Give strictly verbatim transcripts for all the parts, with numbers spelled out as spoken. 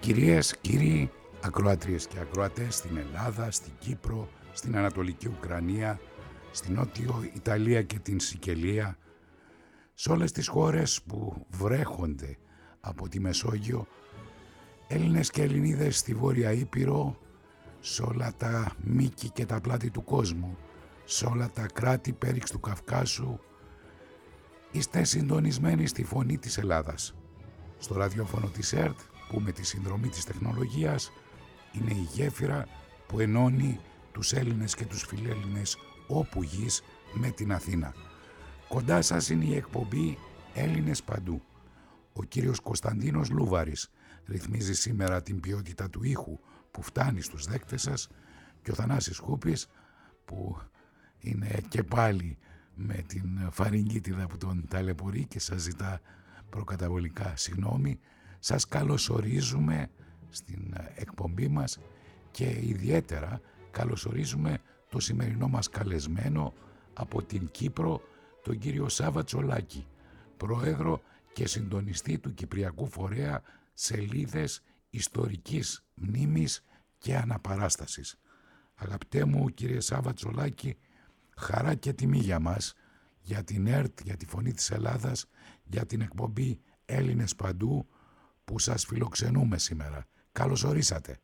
Κυρίες, κύριοι, ακροάτριες και ακροατές στην Ελλάδα, στην Κύπρο, στην Ανατολική Ουκρανία, στην Νότιο Ιταλία και την Σικελία, σε όλες τις χώρες που βρέχονται από τη Μεσόγειο, Έλληνες και Ελληνίδες στη Βόρεια Ήπειρο, σε όλα τα μήκη και τα πλάτη του κόσμου, σε όλα τα κράτη πέριξ του Καυκάσου, είστε συντονισμένοι στη φωνή της Ελλάδας. Στο ραδιόφωνο της ΕΡΤ, που με τη συνδρομή της τεχνολογίας είναι η γέφυρα που ενώνει τους Έλληνες και τους φιλέλληνες όπου γης με την Αθήνα. Κοντά σας είναι η εκπομπή Έλληνες Παντού. Ο κύριος Κωνσταντίνος Λούβαρης ρυθμίζει σήμερα την ποιότητα του ήχου που φτάνει στους δέκτες σας και ο Θανάσης Χούπης, που είναι και πάλι με την φαρυγγίτιδα που τον ταλαιπωρεί και σας ζητά προκαταβολικά συγγνώμη, σας καλωσορίζουμε στην εκπομπή μας και ιδιαίτερα καλωσορίζουμε το σημερινό μας καλεσμένο από την Κύπρο, τον κύριο Σάβα Τσολάκη, πρόεδρο και συντονιστή του Κυπριακού Φορέα Σελίδες Ιστορικής Μνήμης και Αναπαράστασης. Αγαπητέ μου κύριε Σάβα Τσολάκη, χαρά και τιμή για μας, για την ΕΡΤ, για τη Φωνή της Ελλάδας, για την εκπομπή Έλληνες Παντού που σας φιλοξενούμε σήμερα. Καλώς ορίσατε.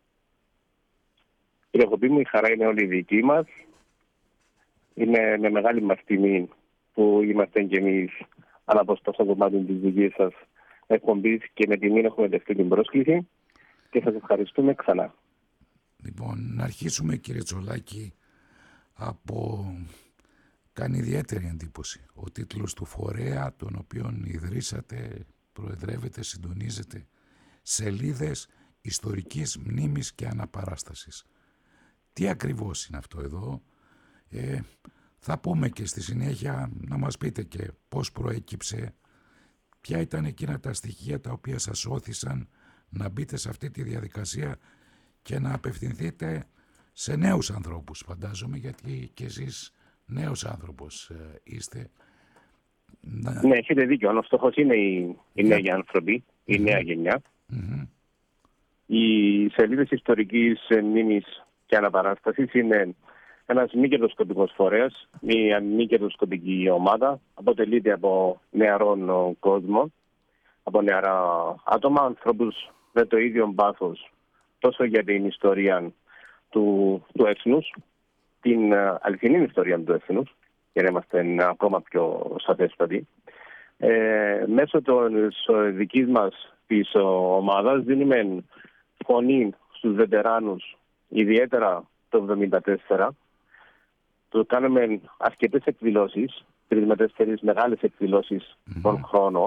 Κύριε Χουπή, η χαρά είναι όλη δική μας. Είναι με μεγάλη μας τιμή που είμαστε και εμείς αναποστός κομμάτι της δικής σας εκπομπής και με τιμή έχουμε δεχτεί την πρόσκληση και σας ευχαριστούμε ξανά. Λοιπόν, να αρχίσουμε κύριε Τσολάκη από... Κάνει ιδιαίτερη εντύπωση ο τίτλος του φορέα τον οποίον ιδρύσατε, προεδρεύετε, συντονίζετε, Σελίδες Ιστορικής Μνήμης και Αναπαράστασης. Τι ακριβώς είναι αυτό εδώ? Ε, θα πούμε και στη συνέχεια να μας πείτε και πώς προέκυψε, ποια ήταν εκείνα τα στοιχεία τα οποία σας όθησαν να μπείτε σε αυτή τη διαδικασία και να απευθυνθείτε σε νέους ανθρώπους, φαντάζομαι, γιατί και εσείς νέος άνθρωπος ε, είστε. Ναι, έχετε δίκιο. Ο στόχος είναι οι, οι νέοι άνθρωποι, η mm-hmm. νέα γενιά. Mm-hmm. Οι Σελίδες Ιστορικής Μνήμης και Αναπαράστασης είναι ένας μη κερδοσκοπικός φορέας, μια μη κερδοσκοπική ομάδα. Αποτελείται από νεαρών κόσμο, από νεαρά άτομα, ανθρώπους με το ίδιο πάθος τόσο για την ιστορία του, του έθνους, την αληθινή ιστορία του έθνους, για να είμαστε ακόμα πιο σαφέστατοι. Ε, μέσω της δικής μας της ομάδας δίνουμε φωνή στους βετεράνους, ιδιαίτερα το εβδομήντα τέσσερα. Το κάνουμε αρκετές εκδηλώσεις, τρεις με τέσσερις μεγάλες εκδηλώσεις mm-hmm. τον χρόνο.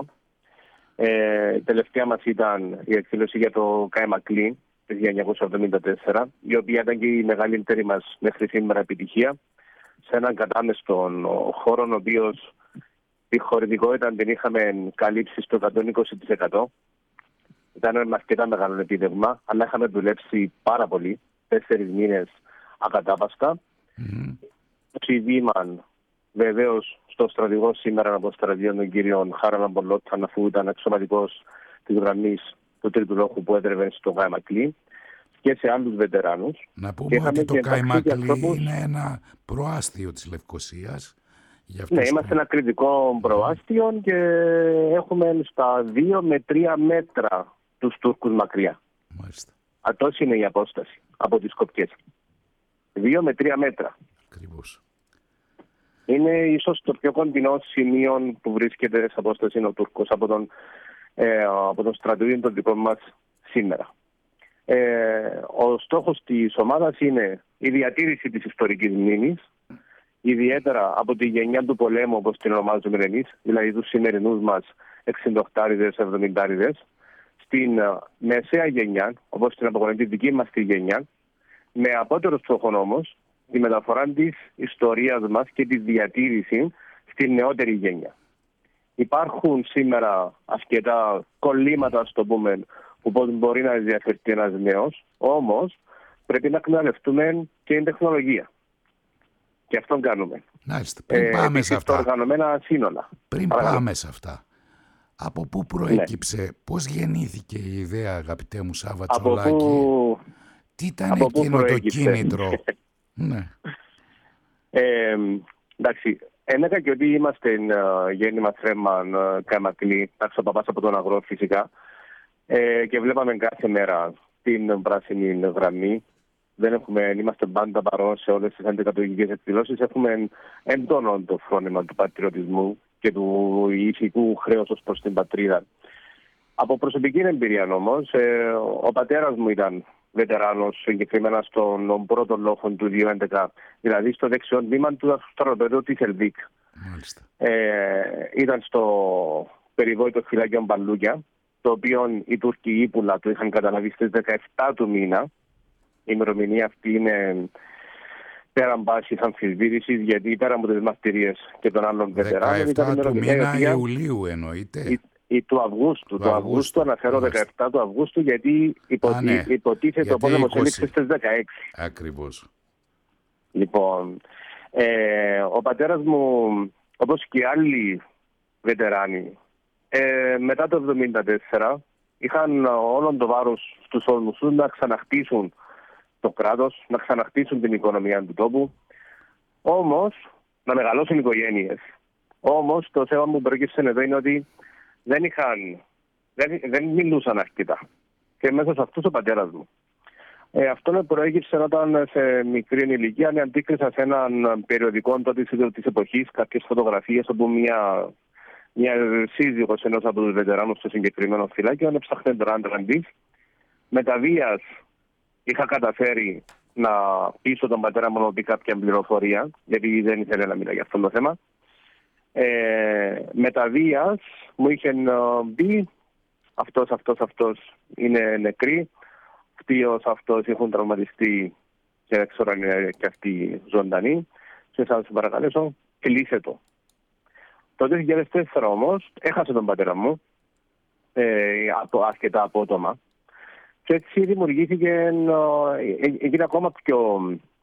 Ε, η τελευταία μας ήταν η εκδήλωση για το Καϊμακλή το χίλια εννιακόσια εβδομήντα τέσσερα, η οποία ήταν και η μεγαλύτερη μας μέχρι σήμερα επιτυχία, σε έναν κατάμεστο χώρο, ο οποίος τη χωρητικότητα την είχαμε καλύψει στο εκατόν είκοσι τοις εκατό. Ήταν ένα αρκετά μεγάλο επίτευγμα, αλλά είχαμε δουλέψει πάρα πολύ, τέσσερις μήνες ακατάπαστα. Mm-hmm. Το βήμα βεβαίως στο στρατηγό σήμερα από στρατιών τον κύριο Χάραλα Μπολόταν, αφού ήταν αξιωματικός της γραμμής του τρίτου λόχου που έτρεβε στο Καϊμακλή, και σε άλλους βετεράνους. Να πούμε ότι το Καϊμακλή ανθρώπους... είναι ένα προάστιο της Λευκωσίας. Ναι, είμαστε ένα κριτικό προάστιο mm. και έχουμε στα δύο με τρία μέτρα τους Τούρκους μακριά. Μάλιστα. Αυτός είναι η απόσταση από τις Σκοπιές. Δύο με τρία μέτρα. Ακριβώς. Είναι ίσως το πιο κοντινό σημείο που βρίσκεται σε απόσταση ο Τούρκος από τον, ε, από τον στρατηγό των δικών μας σήμερα. Ε, ο στόχος της ομάδας είναι η διατήρηση της ιστορικής μνήμης, ιδιαίτερα από τη γενιά του πολέμου, όπως την ονομάζουμε εμείς, δηλαδή τους σημερινούς μας εξηντοκτάριδες, εβδομηντάριδες, στην uh, μεσαία γενιά, όπως την αποκαλείται δική μας τη γενιά, με απότερο στόχο όμως τη μεταφορά της ιστορίας μας και τη διατήρηση στη νεότερη γενιά. Υπάρχουν σήμερα αρκετά κολλήματα, στο πούμε, που πώς μπορεί να διαφερθεί ένας νέος, όμως πρέπει να εκμεταλλευτούμε και την τεχνολογία. Και αυτό κάνουμε. Μάλιστα. Πριν πάμε ε, σε αυτά. Οργανωμένα σύνολα. Πριν Παρακαλώ. πάμε σε αυτά. Από πού προέκυψε, ναι. πώς γεννήθηκε η ιδέα, αγαπητέ μου Σάββα Τσολάκη, που... τι ήταν από εκείνο το κίνητρο? Ναι. Ε, εντάξει, έλεγα και ότι είμαστε uh, γέννημα θρέμα uh, καμακλή, ο παπάς από τον αγρό φυσικά, ε, και βλέπαμε κάθε μέρα την πράσινη γραμμή. Δεν έχουμε, είμαστε πάντα παρόν σε όλες τις αντικατοικικές εκδηλώσεις. Έχουμε έντονο το φρόνημα του πατριωτισμού και του ηθικού χρέους ως προς την πατρίδα. Από προσωπική εμπειρία όμως, ε, ο πατέρας μου ήταν βετεράνος, συγκεκριμένα στον πρώτο λόγο του δύο χιλιάδες έντεκα, δηλαδή στο δεξιό τμήμα του στρατοπέδου της Ελβίκ. Ε, ήταν στο περιβόητο φυλάκιο Μπαλούκια, το οποίο οι Τούρκοι ύπουλα του είχαν καταλαβεί στις δεκαεπτά του μήνα. Η ημερομηνία αυτή είναι πέραν πάσης αμφισβήτησης, γιατί πέρα από τις μαρτυρίες και των άλλων βετεράνων. δεκαεπτά του μήνα οποία... Ιουλίου εννοείται. Η, η, του Αυγούστου. Του Αυγούστου, αναφέρω δεκαεπτά του Αυγούστου, γιατί υποτι... ναι. υποτίθεται ο πόλεμος έληξε στις δεκαέξι. Ακριβώς. Λοιπόν, ε, ο πατέρας μου, όπως και άλλοι βετεράνοι, ε, μετά το εβδομήντα τέσσερα είχαν όλον το βάρος στους ώμους τους να ξαναχτίσουν το κράτος, να ξαναχτίσουν την οικονομία του τόπου, όμως να μεγαλώσουν οικογένειες. Όμως το θέμα που προέκυψε εδώ είναι ότι δεν, είχαν, δεν, δεν μιλούσαν αρκετά. Και μέσα σε αυτούς ο πατέρας μου. Ε, αυτό με προέκυψε όταν σε μικρή ηλικία με αντίκρισα σε έναν περιοδικό τότε της εποχής κάποιες φωτογραφίες όπου μια, μια σύζυγος ενός από τους βετεράνους στο συγκεκριμένο φυλάκιο έψαχνε τον άντρα της. Μεταβίας είχα καταφέρει να πείσω τον πατέρα μου να πει κάποια πληροφορία, γιατί δεν ήθελε να μιλάει για αυτό το θέμα. Ε, Μεταβίας μου είχε πει αυτός, αυτός, αυτός είναι νεκροί, αυτοί αυτός έχουν τραυματιστεί και δεν ξέρω αν είναι και αυτοί ζωντανοί. Και θα σας παρακαλέσω, κλείσε το. Το δύο χιλιάδες τέσσερα όμως έχασε τον πατέρα μου, ε, από, αρκετά απότομα. Και έτσι δημιουργήθηκε, ε, έγινε ακόμα πιο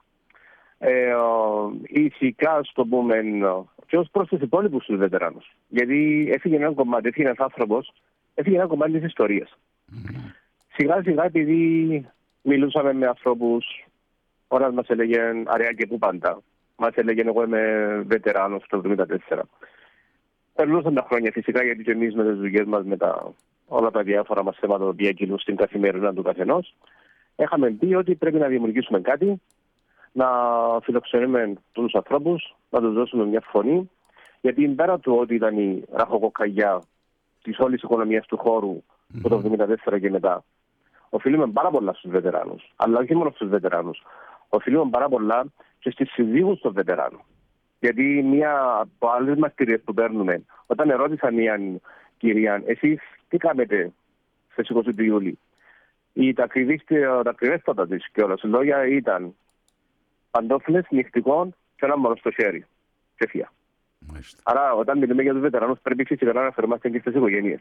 ε, ηθικά, στο πούμε, και ως προς τους υπόλοιπους τους βετεράνους. Γιατί έφυγε ένα κομμάτι, έφυγε ένας άνθρωπος, έφυγε ένα κομμάτι της ιστορίας. Mm-hmm. Σιγά σιγά, επειδή μιλούσαμε με ανθρώπους, ο ένας μας έλεγε αραιά και που πάντα. Μας έλεγε εγώ είμαι βετεράνος το εβδομήντα τέσσερα. Περνούσαν τα χρόνια φυσικά, γιατί και εμείς με τις δουλειές μας, με τα, όλα τα διάφορα μας θέματα που κινούν στην καθημερινά του καθενός, είχαμε πει ότι πρέπει να δημιουργήσουμε κάτι, να φιλοξενούμε τους ανθρώπους, να τους δώσουμε μια φωνή, γιατί πέρα του ότι ήταν η ραχοκοκαλιά της όλης οικονομίας του χώρου mm-hmm. από το εβδομήντα τέσσερα και μετά, οφείλουμε πάρα πολλά στους βετεράνους, αλλά όχι μόνο στους βετεράνους. Οφείλουμε πάρα πολλά και στις συζύγους των βετεράνων. Γιατί μία από άλλες μαρτυρίες που παίρνουμε, όταν ερώτησα μία κυρία, εσείς τι κάνετε στις είκοσι του Ιούλη, η τα ακριβέστατα της κιόλας λόγια ήταν παντόφλες, νυχτικών και ένα μόνο στο χέρι. Και φύα. Άρα, όταν μιλούμε για τους βετεράνους, πρέπει φυσικά να αναφερόμαστε και στις οικογένειες.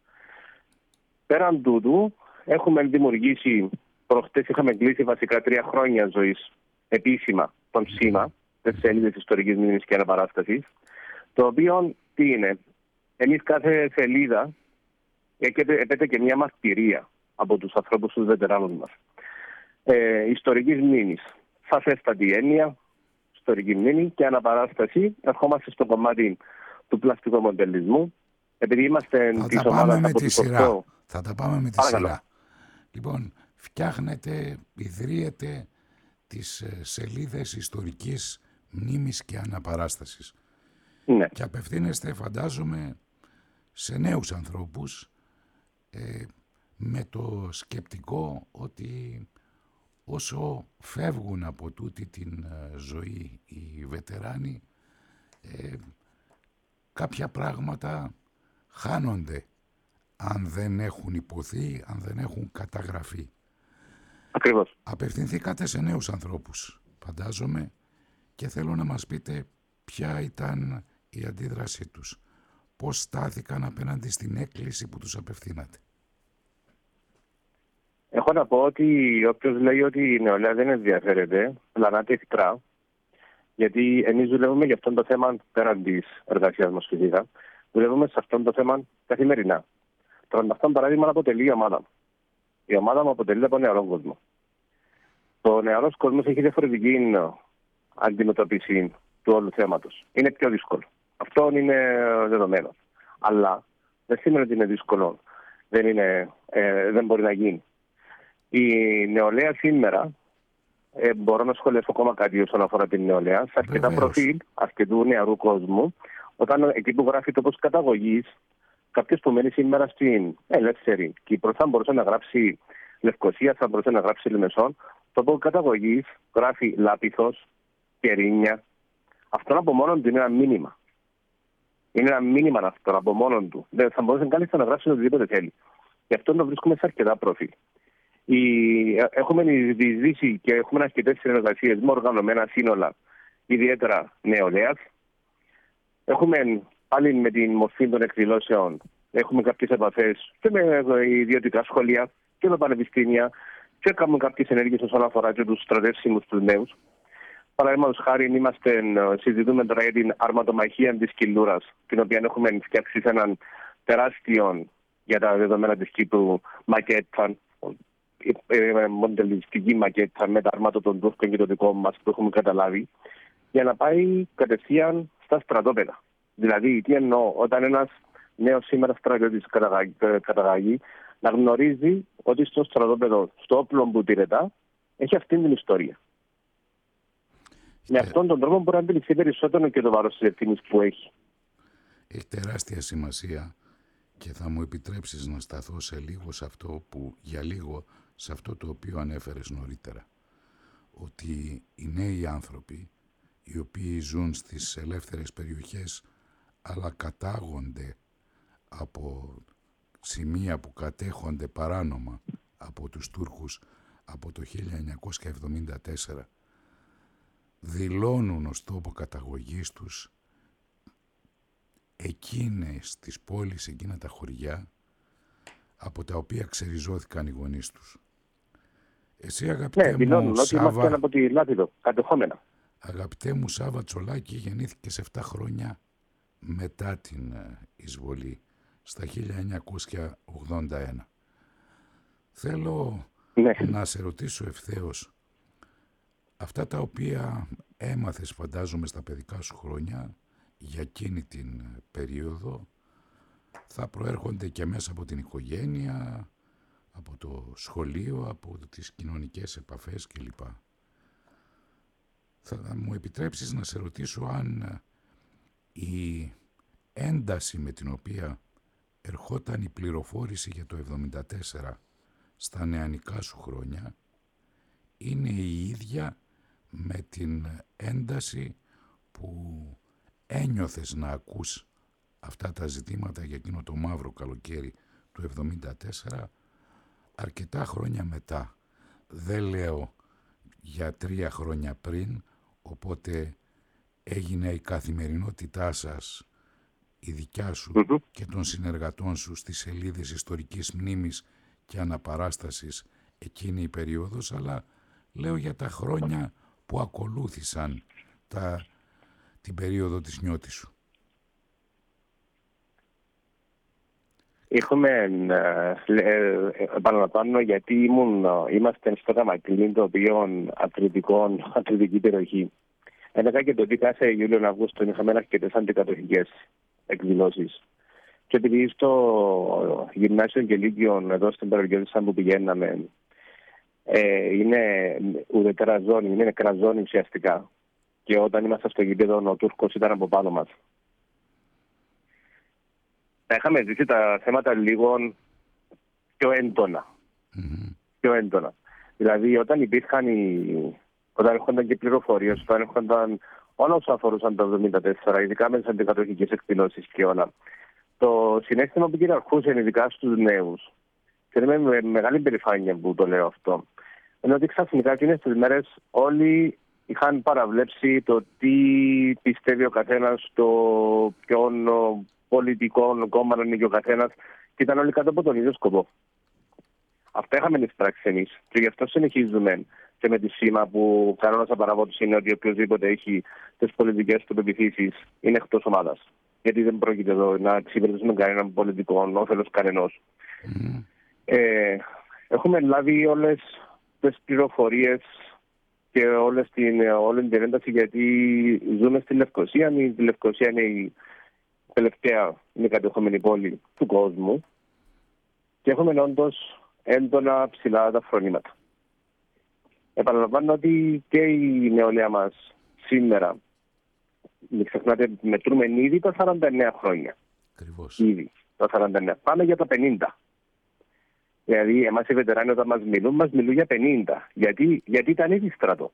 Πέραν τούτου, έχουμε δημιουργήσει, προχτές είχαμε κλείσει βασικά τρία χρόνια ζωής επίσημα τον ΣΥΜΑ, τις σελίδες ιστορικής μνήμης και αναπαράστασης, το οποίο τι είναι, εμείς κάθε σελίδα έπεται και μια μαρτυρία από τους ανθρώπους τους βετεράνους μας. Ε, ιστορικής μνήμης, σαφέστατη έννοια, ιστορική μνήμη και αναπαράσταση. Ερχόμαστε στο κομμάτι του πλαστικού μοντελισμού, επειδή είμαστε της ομάδας από τους οκτώ. Θα τα πάμε με τη Παρακαλώ. σειρά. Λοιπόν, φτιάχνετε, ιδρύετε τις σελίδες ιστορικής μνήμης και αναπαράστασης. Ναι. Και απευθύνεστε, φαντάζομαι, σε νέους ανθρώπους ε, με το σκεπτικό ότι όσο φεύγουν από τούτη την ε, ζωή οι βετεράνοι, ε, κάποια πράγματα χάνονται αν δεν έχουν υποθεί, αν δεν έχουν καταγραφεί. Ακριβώς. Απευθυνθήκατε σε νέους ανθρώπους, φαντάζομαι, και θέλω να μας πείτε ποια ήταν η αντίδρασή τους. Πώς στάθηκαν απέναντι στην έκκληση που τους απευθύνατε. Έχω να πω ότι όποιος λέει ότι η νεολαία δεν ενδιαφέρεται, πλανάται εχθρά, γιατί εμείς δουλεύουμε για αυτό το θέμα πέραν της εργασίας μας φυσικά. δουλεύουμε σε αυτό το θέμα καθημερινά. Τώρα, αυτό παράδειγμα αποτελεί η ομάδα μου. Η ομάδα μου αποτελεί από νεαρό κόσμο. Το νεαρό κόσμο έχει διαφορετική αντιμετώπιση του όλου θέματος. Είναι πιο δύσκολο. Αυτό είναι δεδομένο. Αλλά δεν σημαίνει ότι είναι δύσκολο. Δεν, είναι, ε, δεν μπορεί να γίνει. Η νεολαία σήμερα, ε, μπορώ να σχολιάσω ακόμα κάτι όσον αφορά την νεολαία, σε αρκετά προφίλ αρκετού νεαρού κόσμου, όταν εκεί που γράφει τόπος καταγωγής, κάποιος που μένει σήμερα στην ελεύθερη Κύπρο θα μπορούσε να γράψει Λευκοσία, θα μπορούσε να γράψει Λεμεσόν. Τόπο καταγωγής γράφει Λάπιθος, Κερίνια. Αυτό από μόνο του είναι ένα μήνυμα. Είναι ένα μήνυμα αυτό από μόνο του. Δεν θα μπορούσε κάλλιστα να γράψει οτιδήποτε θέλει. Γι' αυτό το βρίσκουμε σε αρκετά προφίλ. Η... Έχουμε διεισδύσει και έχουμε αρκετές συνεργασίες με οργανωμένα σύνολα, ιδιαίτερα νεολαίας. Έχουμε πάλι με την μορφή των εκδηλώσεων, έχουμε κάποιες επαφές και με ιδιωτικά σχολεία και με πανεπιστήμια και κάνουμε κάποιες ενέργειες όσον αφορά και τους στρατεύσιμους τους νέους. Παραδείγματος χάρη, είμαστε, συζητούμε τώρα για την αρματομαχία της Κιλούρας, την οποία έχουμε φτιάξει σε έναν τεράστιο για τα δεδομένα της Κύπρου μακέτα, μοντελιστική μακέτα με τα αρμάτων των Τούρκων και το δικό μας που έχουμε καταλάβει, για να πάει κατευθείαν στα στρατόπεδα. Δηλαδή, τι εννοώ, όταν ένας νέος σήμερα στρατιώτης καταγάγει, να γνωρίζει ότι στο στρατόπεδο, στο όπλο που τηρετά, έχει αυτή την ιστορία. Με αυτόν τον τρόπο μπορεί να αντιληφθεί περισσότερο και το βάρος της ευθύνης που έχει. Έχει τεράστια σημασία και θα μου επιτρέψεις να σταθώ σε λίγο σε αυτό που, για λίγο, σε αυτό το οποίο ανέφερες νωρίτερα. Ότι οι νέοι άνθρωποι, οι οποίοι ζουν στις ελεύθερες περιοχές, αλλά κατάγονται από σημεία που κατέχονται παράνομα από τους Τούρκους από το χίλια εννιακόσια εβδομήντα τέσσερα, δηλώνουν ως τόπο καταγωγής τους εκείνες τις πόλεις, εκείνα τα χωριά από τα οποία ξεριζώθηκαν οι γονείς τους. Εσύ, αγαπητέ ναι, δηλώνουν μου ότι Σάβα, είμαστε από τη Λάπιδο, κατεχόμενα. Αγαπητέ μου Σάβα Τσολάκη, γεννήθηκε επτά χρόνια μετά την εισβολή, στα χίλια εννιακόσια ογδόντα ένα. Θέλω ναι. να σε ρωτήσω ευθέως, αυτά τα οποία έμαθες φαντάζομαι στα παιδικά σου χρόνια για εκείνη την περίοδο θα προέρχονται και μέσα από την οικογένεια, από το σχολείο, από τις κοινωνικές επαφές κλπ. Θα μου επιτρέψεις να σε ρωτήσω αν η ένταση με την οποία ερχόταν η πληροφόρηση για το εβδομήντα τέσσερα στα νεανικά σου χρόνια είναι η ίδια με την ένταση που ένιωθες να ακούς αυτά τα ζητήματα για εκείνο το μαύρο καλοκαίρι του εβδομήντα τέσσερα αρκετά χρόνια μετά. Δεν λέω για τρία χρόνια πριν, οπότε έγινε η καθημερινότητά σας, η δικιά σου mm-hmm. και των συνεργατών σου στις σελίδες ιστορικής μνήμης και αναπαράστασης εκείνη η περίοδος, αλλά λέω για τα χρόνια που ακολούθησαν τα, την περίοδο της νιώτης σου. Έχουμε, ε, επαναλαμβάνω, γιατί ήμουν, είμαστε στο Καμακλίν, το οποίο αθλητική περιοχή. Έλεγα και το ότι κάθε Ιούλιο-Αυγούστο είχαμε αρκετές αντικατοχικές εκδηλώσεις. Και επειδή στο γυμνάσιο και λύκειο εδώ στην περιοχή που πηγαίναμε, ε, είναι ουδετέρα ζώνη, είναι νεκρά ζώνη ουσιαστικά. Και όταν ήμασταν στο γήπεδο, ο Τούρκος ήταν από πάνω μας. Είχαμε ζήσει τα θέματα λίγο πιο έντονα. Mm-hmm. Πιο έντονα. Δηλαδή, όταν υπήρχαν οι... όταν έρχονταν και πληροφορίες, όταν έρχονταν όλα όσα αφορούσαν το εβδομήντα τέσσερα, ειδικά με τις αντικατοχικές εκδηλώσεις και όλα, το συνέστημα που κυριαρχούσε ειδικά στους νέους, και είναι με μεγάλη περηφάνεια που το λέω αυτό, είναι ότι ξαφνικά εκείνες τις μέρες όλοι είχαν παραβλέψει το τι πιστεύει ο καθένας, το ποιον πολιτικό κόμμα είναι και ο καθένας, και ήταν όλοι κάτω από τον ίδιο σκοπό. Αυτά είχαμε εισπράξει εμείς και γι' αυτό συνεχίζουμε και με τη σήμα που κανόνας απαραβότηση είναι ότι οποιοδήποτε έχει τις πολιτικές του πεποιθήσεις είναι εκτός ομάδας. γιατί δεν πρόκειται εδώ να εξυπηρετήσουμε κανέναν πολιτικό όφελος κανενός. Mm. Ε, έχουμε λάβει όλες τις πληροφορίες και όλες την, όλη την ένταση, γιατί ζούμε στη Λευκοσία. Η Λευκοσία είναι η τελευταία μη κατεχόμενη πόλη του κόσμου και έχουμε όντως έντονα ψηλά τα φρονήματα. Επαναλαμβάνω ότι και η νεολαία μας σήμερα, μην ξεχνάτε, μετρούμε ήδη τα σαράντα εννέα χρόνια. Ακριβώς. Ήδη τα σαράντα εννέα. Πάμε για τα πενήντα. Δηλαδή, εμάς οι βετεράνοι όταν μας μιλούν, μας μιλούν για πενήντα. Γιατί, γιατί ήταν ήδη στρατό.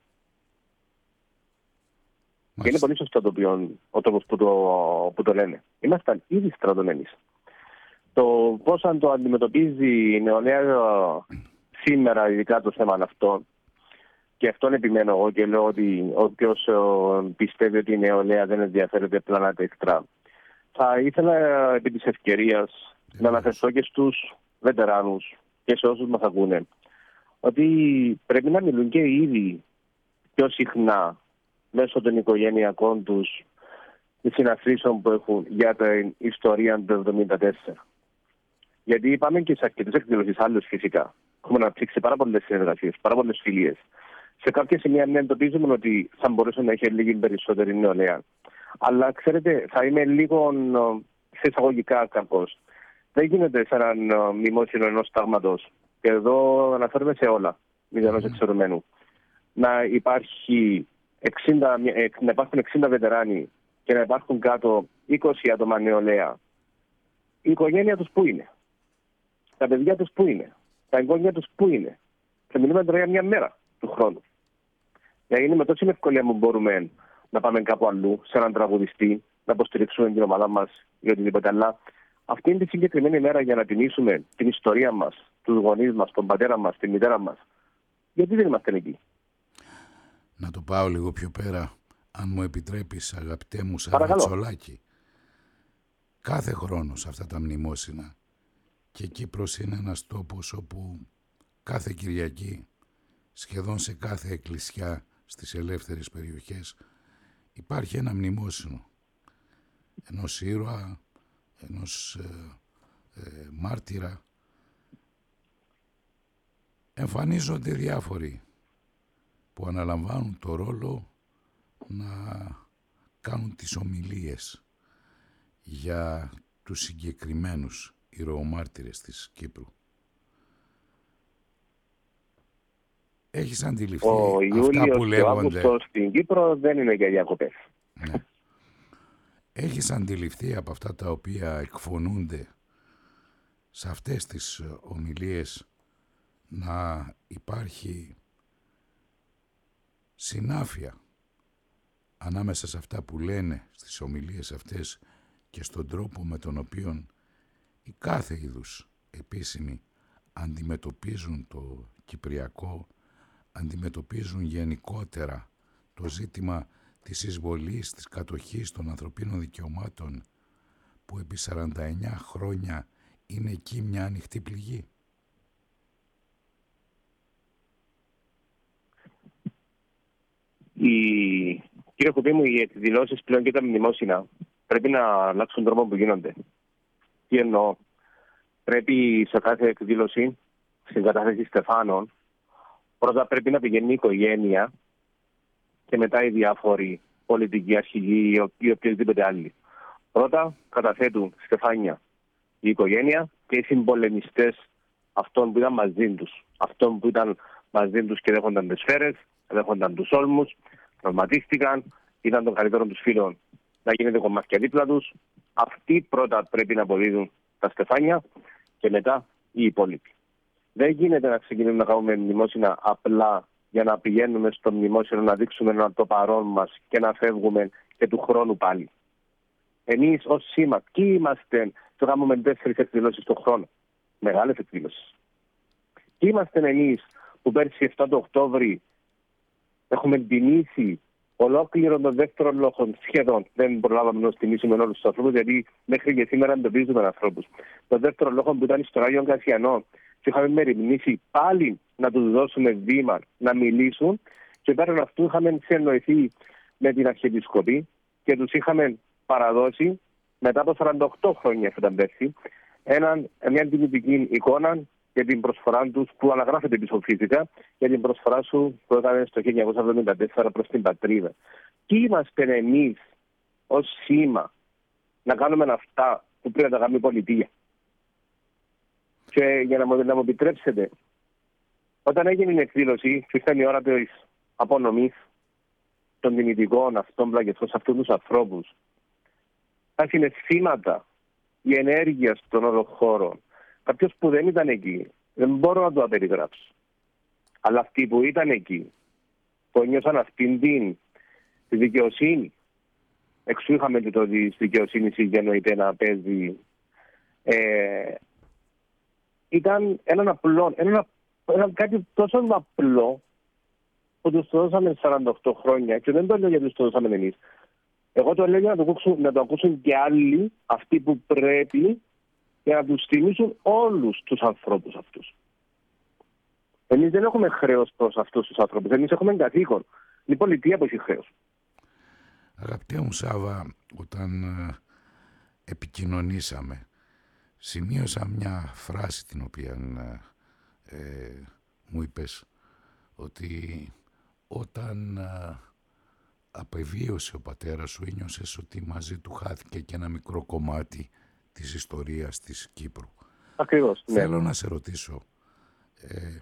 Και είναι πολύ σωστό το οποίο, ο τρόπος που το, που το λένε. Ήμασταν ήδη στρατωμένοι. Το πώς αν το αντιμετωπίζει η νεολαία σήμερα, ειδικά το θέμα αυτό, και αυτόν επιμένω εγώ και λέω ότι όποιος πιστεύει ότι η νεολαία δεν ενδιαφέρεται απλά να τα εκτρά. Θα ήθελα επί της ευκαιρίας να αναφερθώ και στους βετεράνους και σε όσους μας ακούνε ότι πρέπει να μιλούν και οι ίδιοι πιο συχνά μέσω των οικογενειακών τους, των συναθρήσεων που έχουν για την ιστορία του εβδομήντα τέσσερα. Γιατί πάμε και σε αρκετές εκδηλώσεις άλλες φυσικά. Έχουμε αναπτύξει πάρα πολλές συνεργασίες, πάρα πολλές φιλίες. Σε κάποια σημεία ναι, εντοπίζουμε ότι θα μπορούσε να έχει λίγη περισσότερη νεολαία. Αλλά ξέρετε, θα είμαι λίγο σε εισαγωγικά κάπως. Δεν γίνεται σε έναν μνημόσυνο ενός τάγματος, και εδώ αναφέρουμε σε όλα, μηδενός εξαιρουμένου, να, υπάρχει εξήντα, να υπάρχουν εξήντα βετεράνοι και να υπάρχουν κάτω είκοσι άτομα νεολαία. Η οικογένεια τους πού είναι, τα παιδιά τους πού είναι, τα εγγόνια τους πού είναι. Και μιλούμε τώρα για μια μέρα του χρόνου. Δηλαδή είναι με τόση ευκολία που μπορούμε να πάμε κάπου αλλού, σε έναν τραγουδιστή, να υποστηρίξουμε την ομάδα μας ή οτιδήποτε. Αλλά αυτή είναι τη συγκεκριμένη μέρα για να τιμήσουμε την ιστορία μας, τους γονείς μας, τον πατέρα μας, τη μητέρα μας. Γιατί δεν είμαστε εκεί. Να το πάω λίγο πιο πέρα, αν μου επιτρέπεις, αγαπητέ μου Σαρατσολάκη. Κάθε χρόνο σε αυτά τα μνημόσυνα, και Κύπρος είναι ένας τόπος όπου κάθε Κυριακή, σχεδόν σε κάθε εκκλησιά στις ελεύθερες περιοχές, υπάρχει ένα μνημόσυνο ενός ήρωα, ενός ε, ε, μάρτυρα. Εμφανίζονται διάφοροι που αναλαμβάνουν το ρόλο να κάνουν τις ομιλίες για τους συγκεκριμένους ηρωομάρτυρες της Κύπρου. Έχεις αντιληφθεί ο αυτά Ιούλιος που λέγονται... Ο Αύγουστος στην Κύπρο δεν είναι για διακοπές. Ναι. Έχεις αντιληφθεί από αυτά τα οποία εκφωνούνται σε αυτές τις ομιλίες να υπάρχει συνάφεια ανάμεσα σε αυτά που λένε στις ομιλίες αυτές και στον τρόπο με τον οποίο οι κάθε είδους επίσημοι αντιμετωπίζουν το κυπριακό, αντιμετωπίζουν γενικότερα το ζήτημα της εισβολής, της κατοχής των ανθρωπίνων δικαιωμάτων, που επί σαράντα εννέα χρόνια είναι εκεί μια ανοιχτή πληγή. Η... Κύριε Κουπί μου, οι εκδηλώσεις πλέον και τα μνημόσυνα πρέπει να αλλάξουν τρόπο που γίνονται. Τι εννοώ? Πρέπει σε κάθε εκδήλωση, στην κατάθεση στεφάνων, πρώτα πρέπει να πηγαίνει η οικογένεια και μετά οι διάφοροι πολιτικοί αρχηγοί ή οποιοδήποτε άλλοι. Πρώτα καταθέτουν στεφάνια η οικογένεια και οι συμπολεμιστές αυτών που ήταν μαζί τους. Αυτών που ήταν μαζί τους και δέχονταν τις σφαίρες, δέχονταν τους όλμους, τραυματίστηκαν, ήταν των καλύτερων τους φίλων να γίνεται κομμάτια δίπλα τους. Αυτοί πρώτα πρέπει να αποδίδουν τα στεφάνια και μετά οι υπόλοιποι. Δεν γίνεται να ξεκινήσουμε να κάνουμε μνημόσυνα απλά για να πηγαίνουμε στο μνημόσυνο να δείξουμε το παρόν μας και να φεύγουμε και του χρόνου πάλι. Εμείς ως σήμα, ποιοι είμαστε και κάνουμε τέσσερις εκδηλώσεις τον χρόνο? Μεγάλες εκδηλώσεις. Ποιοι είμαστε εμείς που πέρσι εφτά του Οκτώβρη έχουμε τιμήσει ολόκληρο τον δεύτερο λόγο σχεδόν? Δεν προλάβαμε να τιμήσουμε όλους τους ανθρώπους, γιατί μέχρι και σήμερα εντοπίζουμε ανθρώπους. Το δεύτερο λόγο που ήταν στον Άγιο Κασιανό, και είχαμε μεριμνήσει πάλι να τους δώσουμε βήμα να μιλήσουν, και πέραν αυτού είχαμε συνεννοηθεί με την Αρχιεπισκοπή και τους είχαμε παραδώσει μετά από σαράντα οκτώ χρόνια, αυτό ήταν πέρσι, έναν, μια τιμητική εικόνα για την προσφορά του, που αναγράφεται πίσω φυσικά, για την προσφορά σου που έκανε το χίλια εννιακόσια εβδομήντα τέσσερα προς την πατρίδα. Τι είμαστε εμείς ως σήμα να κάνουμε αυτά που πρέπει να τα κάνει η πολιτεία? Και για να μου, να μου επιτρέψετε, όταν έγινε η εκδήλωση, και ήταν η ώρα της απονομής των δυνητικών αυτών πλαγιών σε αυτούς τους ανθρώπους, τα συναισθήματα, η ενέργεια στον όλο χώρο, κάποιος που δεν ήταν εκεί, δεν μπορώ να το απεριγράψω. Αλλά αυτοί που ήταν εκεί, που νιώσαν αυτήν την τη δικαιοσύνη, εξού είχαμε και το της δικαιοσύνης γεννοείται να παίζει, ε, ήταν έναν απλό, ένα, ένα, κάτι τόσο απλό που τους το δώσαμε σαράντα οκτώ χρόνια, και δεν το λέω γιατί τους το δώσαμε εμείς. Εγώ το λέω για να το ακούσουν, να το ακούσουν και άλλοι, αυτοί που πρέπει, για να τους θυμίσουν όλους τους ανθρώπους αυτούς. Εμείς δεν έχουμε χρέος προς αυτούς τους ανθρώπους. Εμείς έχουμε καθήκον. Η πολιτεία που έχει χρέος. Αγαπητέ μου Σάβα, όταν ε, επικοινωνήσαμε, σημείωσα μια φράση την οποία ε, ε, μου είπες, ότι όταν ε, απεβίωσε ο πατέρας σου, ένιωσες ότι μαζί του χάθηκε και ένα μικρό κομμάτι της ιστορίας της Κύπρου. Ακριβώς, ναι. Θέλω να σε ρωτήσω, ε,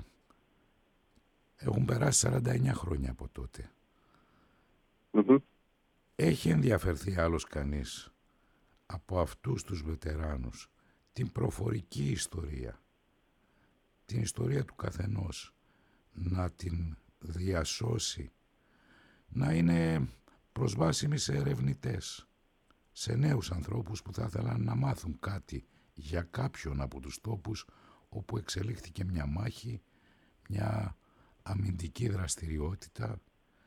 έχουν περάσει σαράντα εννιά χρόνια από τότε. Mm-hmm. Έχει ενδιαφερθεί άλλος κανείς από αυτούς τους βετεράνους την προφορική ιστορία, την ιστορία του καθενός, να την διασώσει, να είναι προσβάσιμη σε ερευνητές, σε νέους ανθρώπους που θα ήθελαν να μάθουν κάτι για κάποιον από τους τόπους όπου εξελίχθηκε μια μάχη, μια αμυντική δραστηριότητα?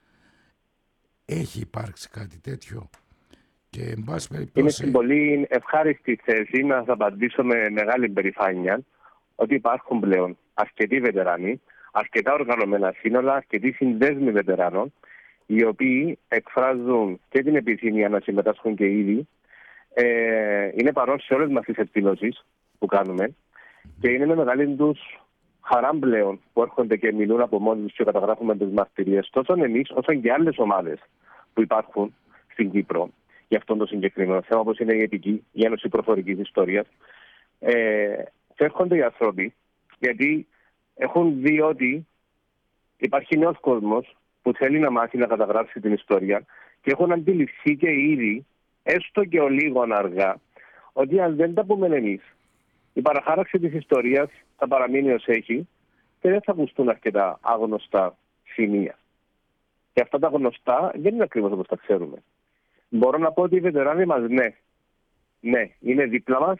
Έχει υπάρξει κάτι τέτοιο? Και εν πάση περιπτώσει... Είμαι στην πολύ ευχάριστη θέση να σας απαντήσω με μεγάλη περηφάνεια ότι υπάρχουν πλέον αρκετοί βετεράνοι, αρκετά οργανωμένα σύνολα, αρκετοί συνδέσμοι βετεράνων, οι οποίοι εκφράζουν και την επιθυμία να συμμετάσχουν και ήδη. Ε, είναι παρόν σε όλες μας τις εκδηλώσεις που κάνουμε και είναι με μεγάλη τους χαρά πλέον που έρχονται και μιλούν από μόνοι τους και καταγράφουμε τις μαρτυρίες, τόσο εμείς όσο και άλλες ομάδες που υπάρχουν στην Κύπρο για αυτόν το συγκεκριμένο θέμα, όπως είναι η Ετική, η Ένωση Προφορικής Ιστορίας. Ε, και έρχονται οι άνθρωποι γιατί έχουν δει ότι υπάρχει νέος κόσμος που θέλει να μάθει να καταγράψει την ιστορία και έχουν αντιληφθεί και ήδη, έστω και ο λίγο αργά, ότι αν δεν τα πούμε εμείς, η παραχάραξη της ιστορίας θα παραμείνει ως έχει και δεν θα ακουστούν αρκετά άγνωστα σημεία. Και αυτά τα γνωστά δεν είναι ακριβώς όπως τα ξέρουμε. Μπορώ να πω ότι οι βετεράνοι μας, ναι, ναι, είναι δίπλα μας,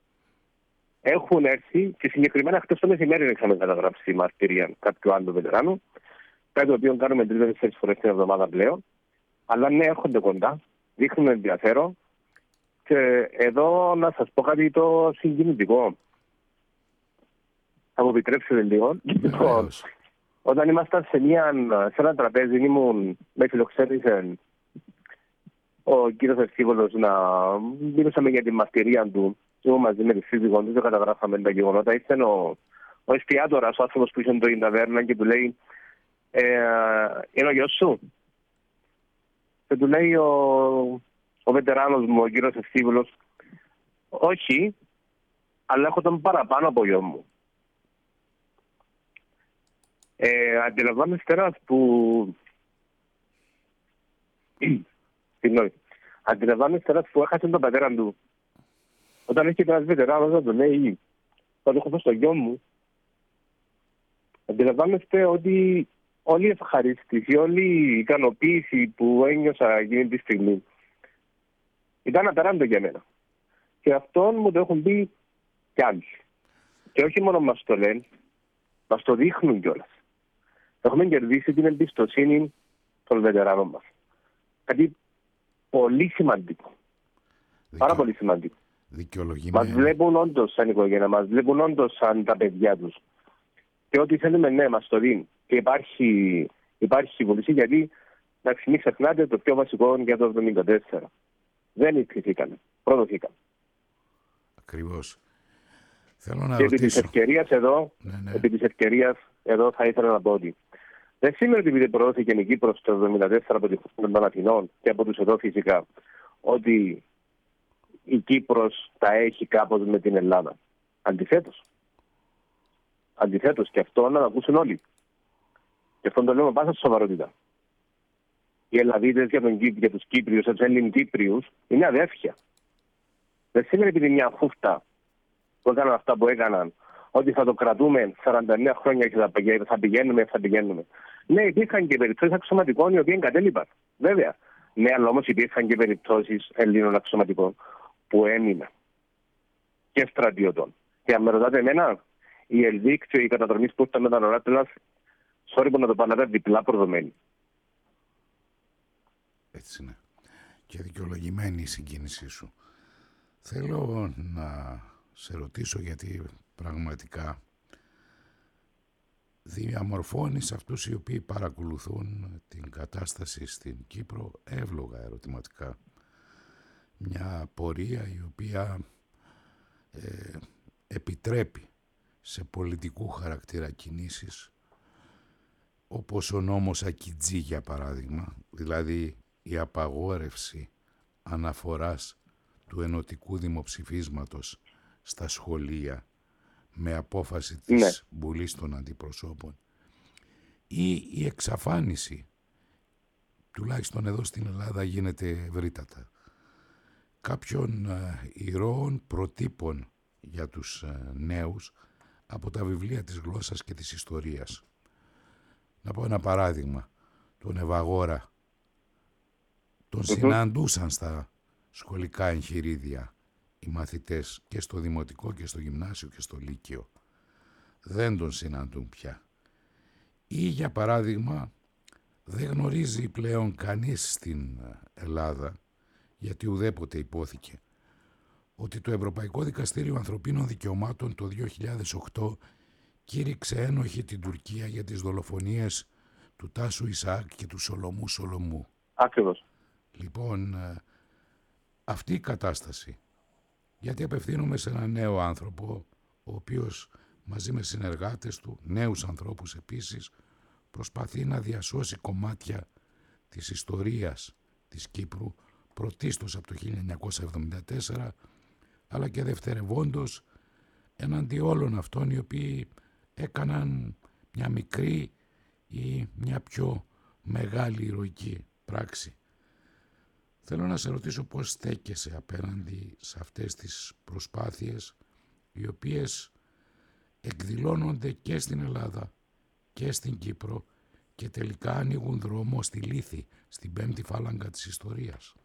έχουν έρθει και συγκεκριμένα χτες το μεσημέρι είχαμε καταγράψει μαρτυρία κάποιου άλλου βετεράνου, κάτι το οποίο κάνουμε τρεις-τέσσερις φορές την εβδομάδα πλέον. Αλλά ναι, έρχονται κοντά, δείχνουν ενδιαφέρον. Και εδώ να σας πω κάτι το συγκινητικό. Θα μου επιτρέψετε λίγο. Λοιπόν, όταν ήμασταν σε, μια, σε ένα τραπέζι, ήμουν, με φιλοξένησε ο κύριος Ευθύβολος να μιλούσαμε για τη μαρτυρία του. Ήμουν μαζί με τη σύζυγό του και καταγράφαμε τα γεγονότα. Ήρθε ο, ο εστιατόρας, ο άνθρωπος που είχε το ταβέρνα και του λέει ε, είναι ο γιος σου? Και του λέει ο, ο βετεράνος μου, ο κύριος Ευθύβολος, όχι, αλλά έχω τον παραπάνω από γιο μου. Ε, αντιλαμβάνεστε ένας που... Συγγνώμη. Αντιλαμβάνεστε ένας που έχασε τον πατέρα του. Όταν έχει ένας βετεράνος να τον λέει, θα το έχω δώσει στο γιο μου. Αντιλαμβάνεστε ότι όλη η ευχαρίστηση, όλη η ικανοποίηση που ένιωσα εκείνη τη στιγμή ήταν απεράντο για μένα. Και αυτό μου το έχουν πει κι άλλοι. Και όχι μόνο μας το λένε, μας το δείχνουν κιόλας. Έχουμε κερδίσει την εμπιστοσύνη των βετεράνων μας. Κάτι πολύ σημαντικό. Δικαι... Πάρα πολύ σημαντικό. Μας βλέπουν όντως σαν οικογένεια, μας βλέπουν όντως σαν τα παιδιά τους. Και ό,τι θέλουμε, ναι, μας το δίνει. Και υπάρχει, υπάρχει βολή, γιατί να μην ξεχνάτε το πιο βασικό για το εβδομήντα τέσσερα. Δεν υπήρχαν. προδοθήκαν. Ακριβώς. Θέλω να και ρωτήσω. επί της ευκαιρίας εδώ, ναι, ναι. επί της ευκαιρίας εδώ θα ήθελα να πω ότι δεν σημαίνει ότι επειδή προδόθηκε η Κύπρος το εβδομήντα τέσσερα από τη χώρα των Αθηνών και από τους εδώ φυσικά, ότι η Κύπρος τα έχει κάπως με την Ελλάδα. Αντιθέτως. Αντιθέτως, και αυτό να το ακούσουν όλοι. Και αυτό το λέμε πάσα σοβαρότητα. Οι Ελλαδίτες για, τον, για τους Κύπριους, για τους Ελληνικύπριους, είναι αδέρφια. Δεν σημαίνει επειδή μια χούφτα που έκαναν αυτά που έκαναν, ότι θα το κρατούμε σαράντα εννέα χρόνια και θα πηγαίνουμε, θα πηγαίνουμε. Ναι, υπήρχαν και περιπτώσεις αξιωματικών οι οποίοι εγκατέλειπαν. Βέβαια. Ναι, αλλά όμως υπήρχαν και περιπτώσεις Ελλήνων αξιωματικών που έμειναν. Και στρατιωτών. Και αν με ρωτάτε εμένα, η Ελβίκ και οι καταδρομής που ήρθαν με τα νοράτελας, sorry που να το πάνε, διπλά προδομένοι. Έτσι είναι. Και δικαιολογημένη η συγκίνησή σου. Θέλω να σε ρωτήσω, γιατί πραγματικά διαμορφώνεις αυτούς οι οποίοι παρακολουθούν την κατάσταση στην Κύπρο εύλογα ερωτηματικά. Μια πορεία η οποία ε, επιτρέπει σε πολιτικού χαρακτήρα κινήσεις, όπως ο νόμος Ακιτζή για παράδειγμα, δηλαδή η απαγόρευση αναφοράς του ενωτικού δημοψηφίσματος στα σχολεία με απόφαση της ναι. Βουλής των Αντιπροσώπων, ή η εξαφάνιση, τουλάχιστον εδώ στην Ελλάδα γίνεται ευρύτατα, κάποιων ε, ηρώων προτύπων για τους ε, νέους από τα βιβλία της γλώσσας και της ιστορίας. Να πω ένα παράδειγμα. Τον Ευαγόρα τον mm-hmm. συναντούσαν στα σχολικά εγχειρίδια οι μαθητές και στο δημοτικό και στο γυμνάσιο και στο λύκειο. Δεν τον συναντούν πια. Ή για παράδειγμα δεν γνωρίζει πλέον κανείς στην Ελλάδα, γιατί ουδέποτε υπόθηκε, ότι το Ευρωπαϊκό Δικαστήριο Ανθρωπίνων Δικαιωμάτων το δύο χιλιάδες οκτώ κήρυξε ένοχη την Τουρκία για τις δολοφονίες του Τάσου Ισαάκ και του Σολομού Σολομού. Ακριβώς. Λοιπόν, αυτή η κατάσταση, γιατί απευθύνομαι σε έναν νέο άνθρωπο, ο οποίος μαζί με συνεργάτες του, νέους ανθρώπους επίσης, προσπαθεί να διασώσει κομμάτια της ιστορίας της Κύπρου, πρωτίστως από το χίλια εννιακόσια εβδομήντα τέσσερα, αλλά και δευτερευόντως εναντί όλων αυτών οι οποίοι έκαναν μια μικρή ή μια πιο μεγάλη ηρωική πράξη. Θέλω να σε ρωτήσω πώς στέκεσαι απέναντι σε αυτές τις προσπάθειες, οι οποίες εκδηλώνονται και στην Ελλάδα και στην Κύπρο και τελικά ανοίγουν δρόμο στη λύθη, στην πέμπτη φάλαγγα της ιστορίας.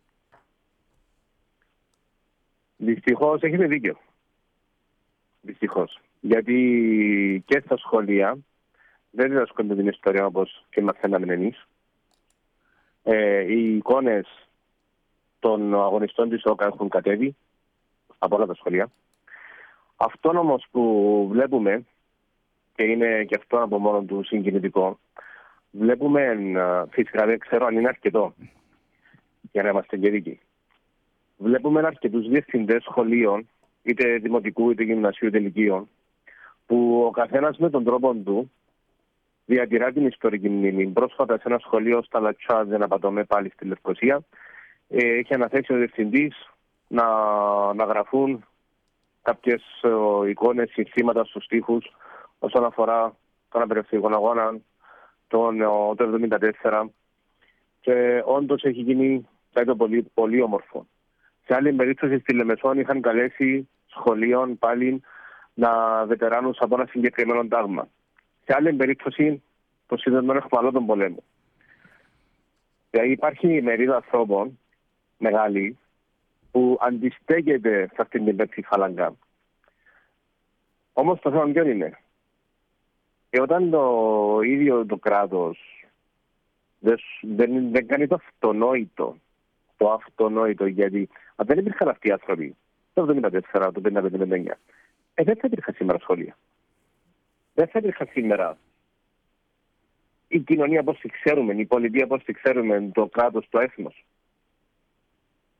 Δυστυχώς έχετε δίκιο. Δυστυχώς. Γιατί και στα σχολεία δεν διδασκόνται την ιστορία όπως και μαθαίναμε εμείς. Ε, οι εικόνες των αγωνιστών της ΟΚΑ έχουν κατέβει από όλα τα σχολεία. Αυτό όμως που βλέπουμε, και είναι και αυτό από μόνο του συγκινητικό, βλέπουμε, φυσικά δεν ξέρω αν είναι αρκετό για να είμαστε και δίκοι, βλέπουμε αρκετούς διευθυντές σχολείων, είτε δημοτικού είτε γυμνασίου είτε λυκείων, που ο καθένας με τον τρόπο του διατηρά την ιστορική μνήμη. Πρόσφατα σε ένα σχολείο στα Λατσά, δεν απατώμε, πάλι στη Λευκοσία, ε, έχει αναθέσει ο διευθυντής να, να γραφούν κάποιες ε, εικόνες, συνθήματα στους τοίχους όσον αφορά τον απελευθερωτικό αγώνα τον, το εβδομήντα τέσσερα, και όντως έχει γίνει κάτι πολύ, πολύ όμορφο. Σε άλλη περίπτωση στη Λεμεσόν είχαν καλέσει σχολείων πάλι να βετεράνους από ένα συγκεκριμένο τάγμα. Σε άλλη περίπτωση το συνδεδεμένο εχμαλό των πολέμων. Δηλαδή υπάρχει μερίδα ανθρώπων μεγάλη που αντιστέκεται σε αυτήν την πέμπτη φάλαγγα. Όμως το θέμα ποιο είναι? Και όταν το ίδιο το κράτος δεν, δεν, δεν κάνει το αυτονόητο, το αυτονόητο, γιατί αν δεν υπήρχαν αυτοί οι άνθρωποι το εβδομήντα τέσσερα, το πενήντα πέντε πενήντα εννιά, ε, δεν θα υπήρχαν σήμερα σχολεία. Δεν θα υπήρχαν σήμερα η κοινωνία όπως τη ξέρουμε, η πολιτεία όπως τη ξέρουμε, το κράτος, το έθνος.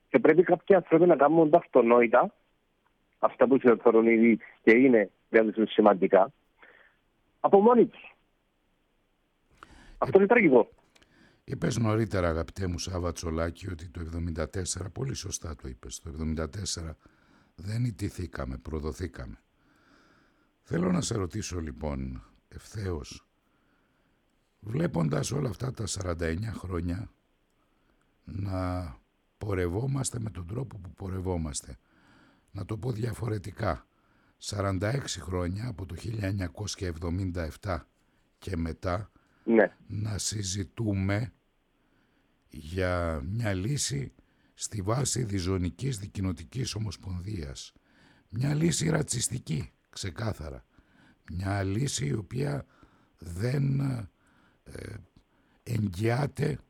Και πρέπει κάποιοι άνθρωποι να κάνουν τα αυτονόητα, αυτά που θεωρούν ήδη και είναι δηλαδή σημαντικά, από μόνοι τους. Αυτό είναι τραγικό. Είπες νωρίτερα, αγαπητέ μου Σάβα Τσολάκη, ότι το εβδομήντα τέσσερα, πολύ σωστά το είπες, το εβδομήντα τέσσερα δεν ιτηθήκαμε, προδοθήκαμε. Θέλω να σε ρωτήσω λοιπόν ευθέως, βλέποντας όλα αυτά τα σαράντα εννιά χρόνια να πορευόμαστε με τον τρόπο που πορευόμαστε, να το πω διαφορετικά, σαράντα έξι χρόνια από το χίλια εννιακόσια εβδομήντα επτά και μετά, ναι, να συζητούμε για μια λύση στη βάση διζωνικής δικοινοτικής ομοσπονδίας. Μια λύση ρατσιστική, ξεκάθαρα. Μια λύση η οποία δεν ε, εγγυάται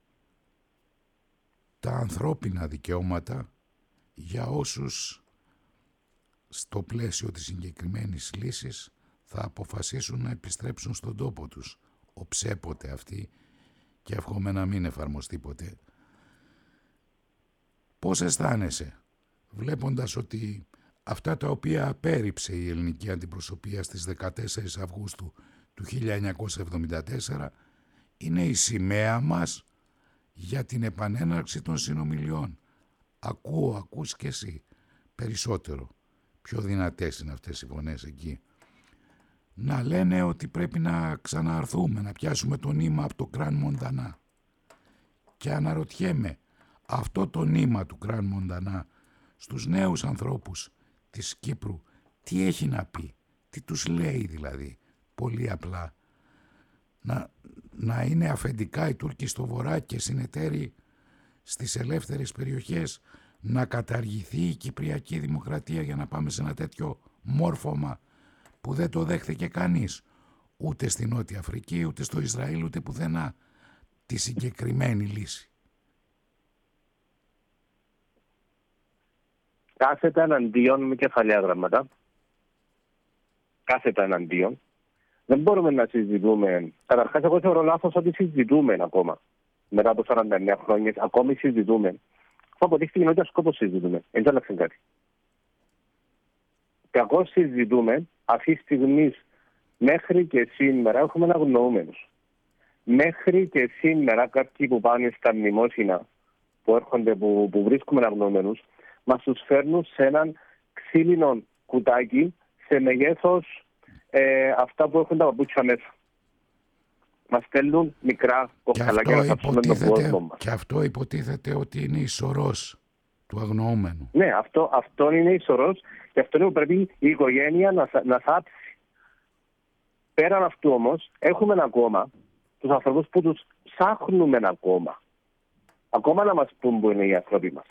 τα ανθρώπινα δικαιώματα για όσους στο πλαίσιο της συγκεκριμένης λύσης θα αποφασίσουν να επιστρέψουν στον τόπο τους, οψέποτε αυτή, και εύχομαι να μην εφαρμοστεί ποτέ. Πώς αισθάνεσαι βλέποντας ότι αυτά τα οποία απέρριψε η ελληνική αντιπροσωπεία στις δεκατέσσερις Αυγούστου του χίλια εννιακόσια εβδομήντα τέσσερα είναι η σημαία μας για την επανέναρξη των συνομιλιών? Ακούω, ακούς και εσύ περισσότερο. Πιο δυνατές είναι αυτές οι φωνές εκεί. Να λένε ότι πρέπει να ξαναρθούμε, να πιάσουμε το νήμα από το Κραν Μοντανά. Και αναρωτιέμαι, αυτό το νήμα του Κραν Μοντανά στους νέους ανθρώπους της Κύπρου τι έχει να πει, τι τους λέει δηλαδή? Πολύ απλά, να, να είναι αφεντικά οι Τούρκοι στο βορρά και συνεταίροι στις ελεύθερες περιοχές, να καταργηθεί η Κυπριακή Δημοκρατία για να πάμε σε ένα τέτοιο μόρφωμα που δεν το δέχθηκε κανείς, ούτε στη Νότια Αφρική, ούτε στο Ισραήλ, ούτε πουθενά, τη συγκεκριμένη λύση. Κάθετα εναντίον με κεφαλαία γραμμάτα. Κάθετα εναντίον. Δεν μπορούμε να συζητούμε. Καταρχάς, εγώ θεωρώ λάθος ότι συζητούμε ακόμα. Μετά από σαράντα εννέα χρόνια, ακόμη συζητούμε. Αυτό αποδείχθηκε ότι σκόπος συζητούμε. Δεν άλλαξε κάτι. Κακώς συζητούμε. Αυτή τη στιγμή, μέχρι και σήμερα, έχουμε αγνοούμενους. Μέχρι και σήμερα, κάποιοι που πάνε στα μνημόσυνα που έρχονται, που, που βρίσκουμε αγνοούμενους, μας τους φέρνουν σε έναν ξύλινο κουτάκι σε μεγέθος ε, αυτά που έχουν τα παπούτσια μέσα. Μας στέλνουν μικρά κοκαλάκια να θαψούμε τον κόσμο μας. Και αυτό υποτίθεται ότι είναι η σωρός του αγνοούμενου. Ναι, αυτό, αυτό είναι η σωρός και αυτό είναι που πρέπει η οικογένεια να, να θάψει. Πέραν αυτού όμως, έχουμε ακόμα τους ανθρώπους που τους ψάχνουμε ακόμα. Ακόμα να μας πούν που είναι οι άνθρωποι μας.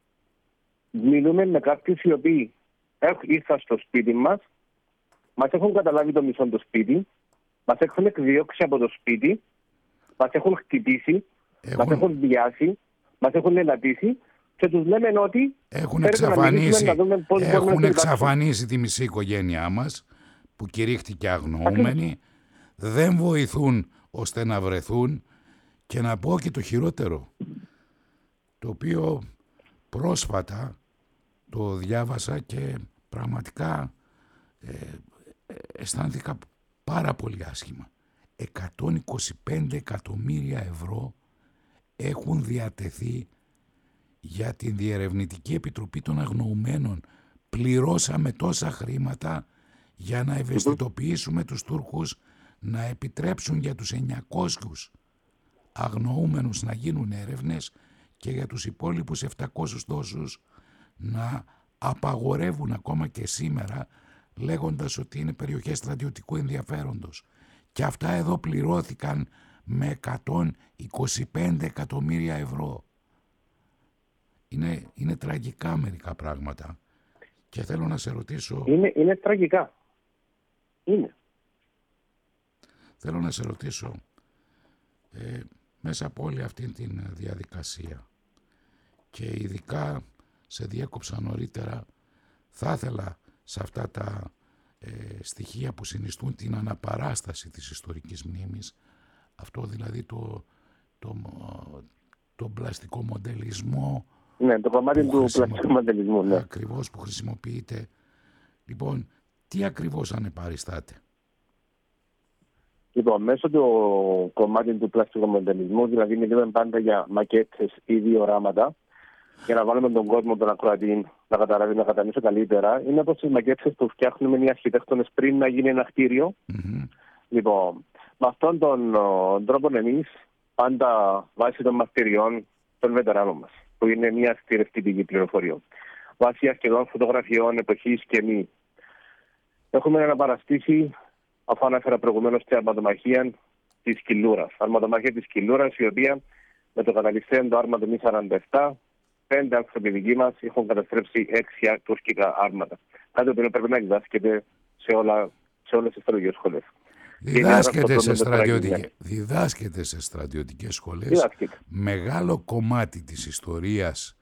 Μιλούμε με κάποιους οι οποίοι ήρθαν στο σπίτι μας, μας έχουν καταλάβει το μισό το σπίτι, μας έχουν εκδιώξει από το σπίτι, μας έχουν χτυπήσει, έχουν... μας έχουν βιάσει, μας έχουν ελαττήσει και τους λέμε ότι έχουν εξαφανίσει, έχουν εξαφανίσει τη μισή οικογένειά μας που κηρύχτηκε αγνοούμενη, δεν βοηθούν ώστε να βρεθούν. Και να πω και το χειρότερο, το οποίο πρόσφατα το διάβασα και πραγματικά ε, αισθάνθηκα πάρα πολύ άσχημα. εκατόν είκοσι πέντε εκατομμύρια ευρώ έχουν διατεθεί για την Διερευνητική Επιτροπή των Αγνοουμένων. Πληρώσαμε τόσα χρήματα για να ευαισθητοποιήσουμε τους Τούρκους να επιτρέψουν για τους εννιακόσιους αγνοούμενους να γίνουν έρευνες και για τους υπόλοιπους επτακόσιους τόσους να απαγορεύουν ακόμα και σήμερα, λέγοντας ότι είναι περιοχές στρατιωτικού ενδιαφέροντος. Και αυτά εδώ πληρώθηκαν με εκατόν είκοσι πέντε εκατομμύρια ευρώ. Είναι, είναι τραγικά μερικά πράγματα. Και θέλω να σε ρωτήσω... Είναι, είναι τραγικά. Είναι. Θέλω να σε ρωτήσω, ε, μέσα από όλη αυτή τη διαδικασία και ειδικά σε διέκοψα νωρίτερα, θα ήθελα σε αυτά τα ε, στοιχεία που συνιστούν την αναπαράσταση της ιστορικής μνήμης, αυτό δηλαδή το, το, το πλαστικό μοντελισμό Ναι, το κομμάτι του πλαστικού μοντελισμού. Ναι. Ακριβώς, που χρησιμοποιείται. Λοιπόν, τι ακριβώς ανεπαριστάτε? Λοιπόν, μέσω του κομμάτι του πλαστικού μοντελισμού, δηλαδή μιλούμε πάντα για μακέτες ή διοράματα, για να βάλουμε τον κόσμο, τον ακροατή, να καταλάβει, να κατανοήσει καλύτερα, είναι όπως τις μακέτες που φτιάχνουμε οι αρχιτέκτονες πριν να γίνει ένα κτίριο. Mm-hmm. Λοιπόν, με αυτόν τον ο, τρόπο εμείς, πάντα βάσει των μαρτυριών των βετεράνων μας, που είναι μια στηρευτική πληροφορία, βάσει αρκετών φωτογραφιών εποχής και μη, έχουμε αναπαραστήσει, αφού ανέφερα προηγουμένως την αρματομαχία της Κιλούρας. Αρματομαχία της Κιλούρας, η οποία με το καταληστέν άρμα του Μη σαράντα επτά, πέντε άνθρωποι δικοί μας έχουν καταστρέψει έξι τουρκικά άρματα. Κάτι που πρέπει να διδάσκεται σε, όλα, σε όλες τις στρατιωτικές σχολές. Διδάσκεται σε, στρατιωτικές, διδάσκεται σε στρατιωτικές σχολές. Διδάσκεται. Μεγάλο κομμάτι της ιστορίας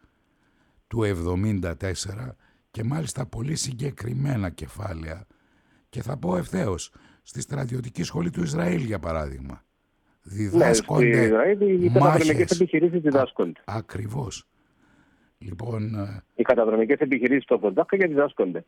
του εβδομήντα τέσσερα και μάλιστα πολύ συγκεκριμένα κεφάλαια. Και θα πω ευθέως, στη στρατιωτική σχολή του Ισραήλ, για παράδειγμα. Διδάσκονται ναι, Ισραήλ, οι καταδρομικές επιχειρήσεις διδάσκονται. Α, ακριβώς. Λοιπόν, οι καταδρομικές επιχειρήσεις στο Κοντάκα διδάσκονται.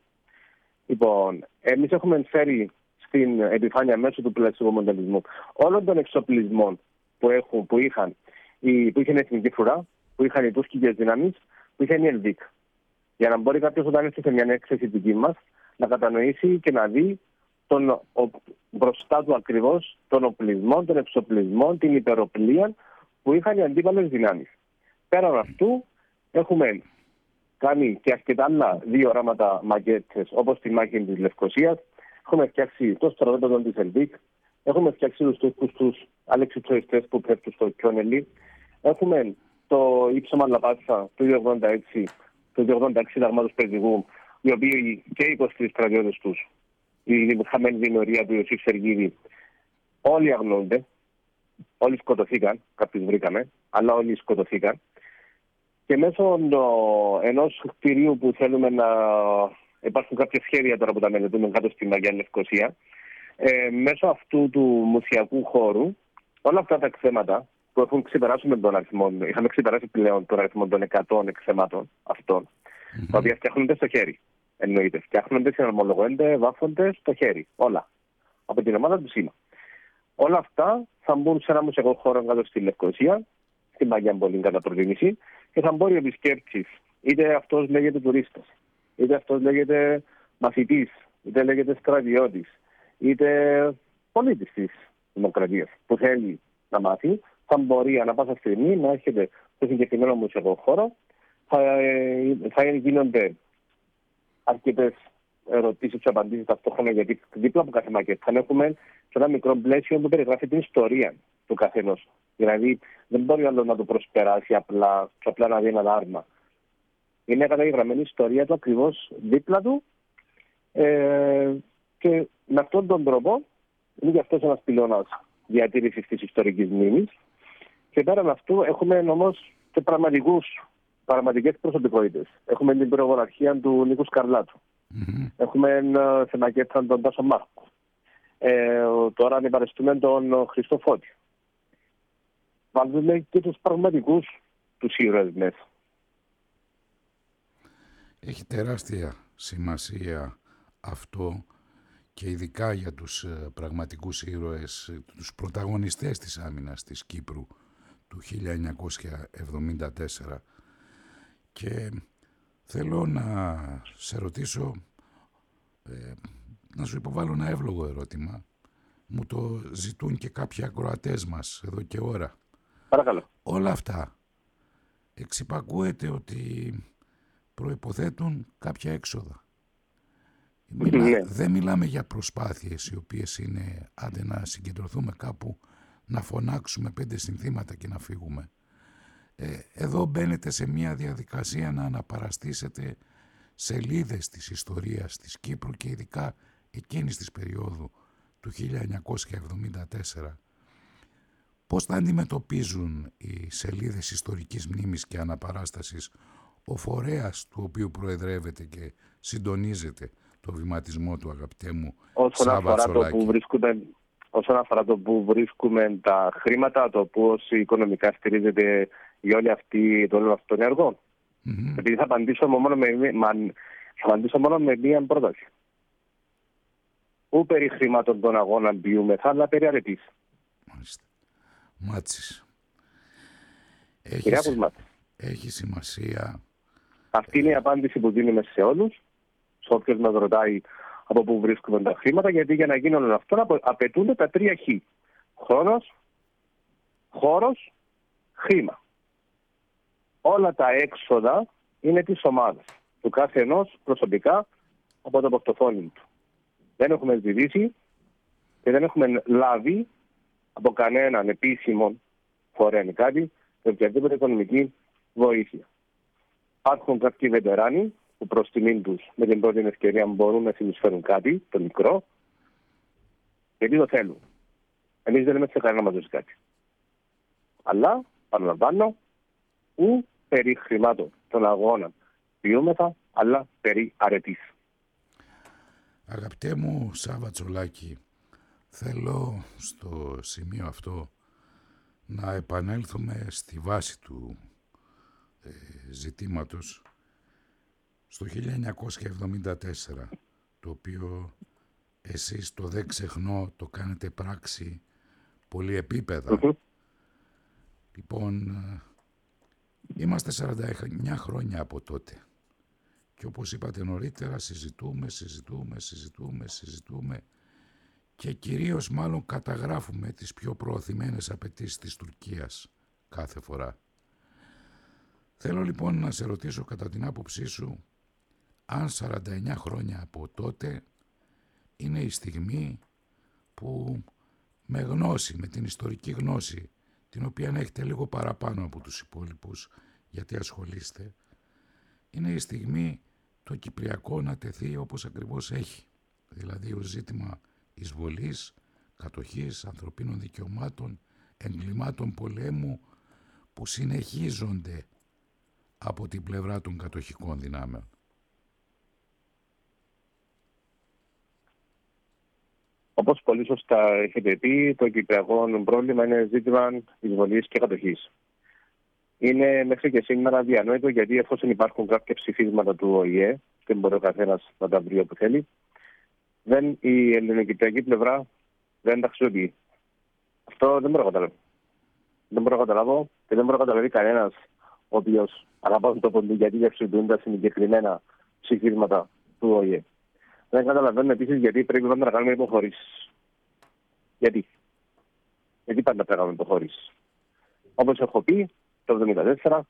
Λοιπόν, εμείς έχουμε φέρει στην επιφάνεια μέσω του πλαστικού μοντελισμού όλων των εξοπλισμών που, έχουν, που είχαν η, που είχαν η Εθνική Φρουρά, που είχαν οι τουρκικές δυνάμεις, που είχαν η Ελβίκ. Για να μπορεί κάποιος όταν έρθει σε μια έκθεση δική μας να κατανοήσει και να δει τον, ο, μπροστά του ακριβώς τον οπλισμό, τον εξοπλισμό, την υπεροπλία που είχαν οι αντίπαλες δυνάμεις. Πέραν αυτού, έχουμε κάνει και αρκετά άλλα δύο οράματα μακέτες, όπως τη μάχη της Λευκωσίας. Έχουμε φτιάξει το στρατόπεδο της Ελβίκ. Έχουμε φτιάξει τους Τούρκους τους αλεξιπτοριστές που πέφτουν στο Κιόνελι. Έχουμε το ύψωμα Λαπάτσα του δύο ογδόντα έξι, του δύο ογδόντα έξι Δαρμάτους Περδικού, οι οποίοι και οι είκοσι τρεις στρατιώτες τους, η χαμένη δημιουργία του Ιωσήφ Σεργίδη, όλοι αγνοούνται. Όλοι σκοτωθήκαν, κάποιους βρήκαμε, αλλά όλοι σκοτωθήκαν. Και μέσω ενός κτηρίου που θέλουμε να υπάρχουν κάποια σχέδια τώρα που τα μελετούμε κάτω στη Μαγιά Λευκωσία, ε, μέσω αυτού του μουσιακού χώρου, όλα αυτά τα εκθέματα που έχουν ξεπεράσει τον αριθμό, είχαμε ξεπεράσει πλέον τον αριθμό των εκατό εκθεμάτων αυτών, mm-hmm. τα οποία φτιάχνονται στο χέρι. Εννοείται, φτιάχνονται, συναρμολογούνται, βάφονται στο χέρι. Όλα. Από την ομάδα του ΣΥΜΑ. Όλα αυτά θα μπουν σε ένα μουσιακό χώρο κάτω στη Λευκωσία, στη Μαγιά Μπολίν κατά προτίμηση, και θα μπορεί ο επισκέπτης, είτε αυτός λέγεται τουρίστας, είτε αυτός λέγεται μαθητής, είτε λέγεται στρατιώτης, είτε πολίτης της δημοκρατίας που θέλει να μάθει, θα μπορεί ανά πάσα στιγμή να έρχεται στο συγκεκριμένο μουσιακό χώρο. Θα, θα γίνονται αρκετές ερωτήσεις και απαντήσεις ταυτόχρονα, γιατί δίπλα από κάθε μακέτα θα έχουμε και ένα μικρό πλαίσιο που περιγράφει την ιστορία του καθενός. Δηλαδή δεν μπορεί άλλο να το προσπεράσει απλά και απλά να δει ένα άρμα. Είναι καταγεγραμμένη η ιστορία του ακριβώς δίπλα του ε, και με αυτόν τον τρόπο είναι και αυτός ένας πυλώνας διατήρησης της ιστορικής μνήμης. Και πέραν αυτού έχουμε όμως και πραγματικούς, πραγματικές προσωπικότητες. Έχουμε την πυρογοναρχία του Νίκου Σκαρλάτου. Mm-hmm. Έχουμε σε μακέτα τον Τάσο Μάρκο. Ε, τώρα ανεπαρεστούμε τον Χριστοφώτη. Βάλουμε και τους πραγματικούς τους ήρωες μέσα. Έχει τεράστια σημασία αυτό και ειδικά για τους πραγματικούς ήρωες, τους πρωταγωνιστές της άμυνας της Κύπρου του χίλια εννιακόσια εβδομήντα τέσσερα. Και θέλω να σε ρωτήσω, ε, να σου υποβάλω ένα εύλογο ερώτημα. Μου το ζητούν και κάποιοι ακροατές μας εδώ και ώρα. Παρακαλώ. Όλα αυτά εξυπακούεται ότι προϋποθέτουν κάποια έξοδα. Μιλά, ναι. Δεν μιλάμε για προσπάθειες οι οποίες είναι άντε να συγκεντρωθούμε κάπου, να φωνάξουμε πέντε συνθήματα και να φύγουμε. Ε, εδώ μπαίνετε σε μια διαδικασία να αναπαραστήσετε σελίδες της ιστορίας της Κύπρου και ειδικά εκείνης της περίοδου του χίλια εννιακόσια εβδομήντα τέσσερα. Πώς θα αντιμετωπίζουν οι σελίδες ιστορικής μνήμης και αναπαράστασης ο φορέας του οποίου προεδρεύεται και συντονίζεται το βηματισμό του, αγαπητέ μου, Σάβα Τσολάκη? Όσον αφορά το που βρίσκουμε τα χρήματα, το πώς οικονομικά στηρίζεται για όλη αυτή, το όλο αυτό το έργο. Mm-hmm. Επειδή θα απαντήσω μόνο με, μα, θα απαντήσω μόνο με μία πρόταση. Ού περί χρημάτων των αγώνων ποιούμεθα, αλλά περί αρετής. Μάλιστα. Μάτσης. Έχει, έχει σημασία. Αυτή είναι η απάντηση που δίνουμε σε όλους, σε όποιος μας ρωτάει από πού βρίσκουμε τα χρήματα, γιατί για να γίνει όλο αυτό απαιτούνται τα τρία χ. Χρόνος, χώρος, χρήμα. Όλα τα έξοδα είναι της ομάδας, του κάθε ενός προσωπικά από το πορτοφόλι του. Δεν έχουμε ζητήσει και δεν έχουμε λάβει από κανέναν επίσημο φορέα κάτι και οποιαδήποτε οικονομική βοήθεια. Υπάρχουν κάποιοι βετεράνοι που προς τιμήν τους με την πρώτη ευκαιρία μπορούν να συνεισφέρουν κάτι, το μικρό, γιατί το θέλουν. Εμείς δεν είμαστε κανένα να μας δώσει κάτι. Αλλά, παραλαμβάνω, ου περί χρημάτων των αγώνων ποιούμεθα, αλλά περί αρετής. Αγαπητέ μου Σάβα Τσολάκη, θέλω στο σημείο αυτό να επανέλθουμε στη βάση του ε, ζητήματος στο χίλια εννιακόσια εβδομήντα τέσσερα, το οποίο εσείς το δεν ξεχνώ το κάνετε πράξη πολυεπίπεδα. Mm-hmm. Λοιπόν, είμαστε σαράντα εννιά χρόνια από τότε. Και όπως είπατε νωρίτερα, συζητούμε, συζητούμε, συζητούμε, συζητούμε και κυρίως μάλλον καταγράφουμε τις πιο προωθημένες απαιτήσεις της Τουρκίας κάθε φορά. Θέλω λοιπόν να σε ρωτήσω κατά την άποψή σου, αν σαράντα εννιά χρόνια από τότε είναι η στιγμή που με γνώση, με την ιστορική γνώση, την οποία έχετε λίγο παραπάνω από τους υπόλοιπους, γιατί ασχολείστε, είναι η στιγμή το Κυπριακό να τεθεί όπως ακριβώς έχει. Δηλαδή ο ζήτημα εισβολής, κατοχής, ανθρωπίνων δικαιωμάτων, εγκλημάτων πολέμου που συνεχίζονται από την πλευρά των κατοχικών δυνάμεων. Όπως πολύ σωστά έχετε πει, το κυπριακό πρόβλημα είναι ζήτημα εισβολής και κατοχής. Είναι μέχρι και σήμερα διανόητο, γιατί εφόσον υπάρχουν κάποια ψηφίσματα του Ο Η Ε, και μπορεί ο καθένας να τα βρει όπου θέλει, δεν, η ελληνοκυπριακή πλευρά δεν τα αξιοποιεί. Αυτό δεν μπορώ να καταλάβω. Δεν μπορώ να καταλάβω και δεν μπορώ να καταλάβει κανένας ο οποίος αγαπά τον τόπο του, γιατί δεν αξιοποιούν τα συγκεκριμένα ψηφίσματα του Ο Η Ε. Δεν καταλαβαίνω επίσης γιατί πρέπει πάντα να κάνουμε υποχωρήσεις. Γιατί. Γιατί πάντα πρέπει να κάνουμε υποχωρήσεις. Όπως έχω πει, το εβδομήντα τέσσερα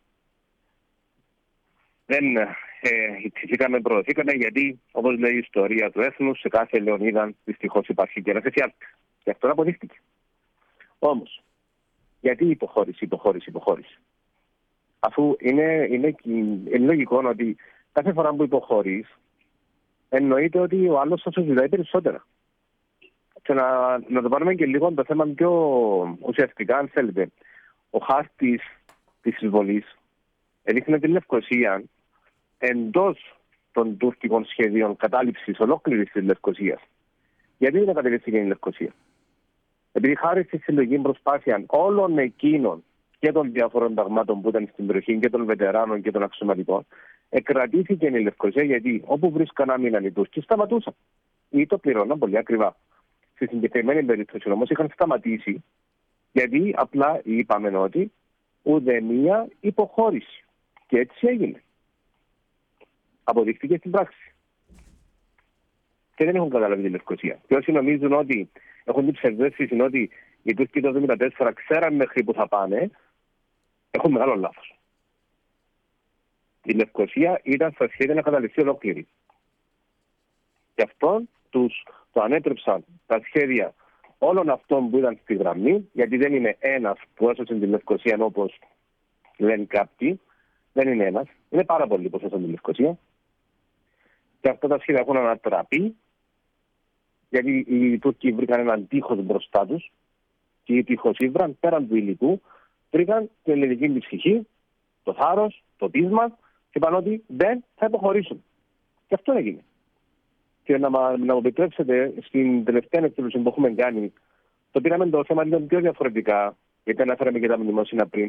δεν ε, φυσικά προωθήκαμε, γιατί, όπως λέει η ιστορία του έθνους, σε κάθε Λεωνίδα δυστυχώς υπάρχει και ένας εφιάλτης. Και αυτό αποδείχτηκε. Όμως, γιατί υποχώρηση, υποχώρηση, υποχώρηση. Αφού είναι, είναι, είναι λογικό ότι κάθε φορά που υποχωρείς, εννοείται ότι ο άλλος θα σου ζητάει περισσότερα. Και να, να το πάρουμε και λίγο το θέμα πιο ουσιαστικά, αν θέλετε. Ο χάρτης της εισβολής έδειχνε την Λευκοσία εντός των τουρκικών σχεδίων κατάληψης ολόκληρης της Λευκοσίας. Γιατί δεν κατέληξε η Λευκοσία? Επειδή χάρη στη συλλογική προσπάθεια όλων εκείνων και των διαφορών ταγμάτων που ήταν στην περιοχή και των βετεράνων και των αξιωματικών, εκρατήθηκε η Λευκοσία, γιατί όπου βρίσκαν άμυναν οι Τούρκοι σταματούσαν ή το πληρώναν πολύ ακριβά. Στη συγκεκριμένη περίπτωση όμως είχαν σταματήσει, γιατί απλά είπαμε ότι ουδέμια υποχώρηση. Και έτσι έγινε. Αποδείχθηκε στην πράξη. Και δεν έχουν καταλάβει τη Λευκοσία. Και όσοι νομίζουν ότι έχουν την ψευδέστηση ότι οι Τούρκοι το εβδομήντα τέσσερα ξέραν μέχρι που θα πάνε, έχουν μεγάλο λάθος. Η Λευκοσία ήταν στα σχέδια να καταληφθεί ολόκληρη. Γι' αυτό τους το ανέτρεψαν τα σχέδια όλων αυτών που ήταν στη γραμμή, γιατί δεν είναι ένας που έσωσε τη Λευκοσία όπως λένε κάποιοι. Δεν είναι ένας. Είναι πάρα πολλοί που έσωσαν τη Λευκοσία. Και αυτά τα σχέδια έχουν ανατραπεί, γιατί οι Τούρκοι βρήκαν έναν τείχος μπροστά τους και οι τείχοσύβραν πέραν του υλικού βρήκαν την ελληνική ψυχή, το θάρρος, το πείσμα και είπαν ότι δεν θα υποχωρήσουν. Και αυτό έγινε. Και να, να μου επιτρέψετε, στην τελευταία εκδήλωση που έχουμε κάνει, το πήραμε το θέμα λίγο πιο διαφορετικά, γιατί αναφέραμε και τα μνημόσυνα πριν.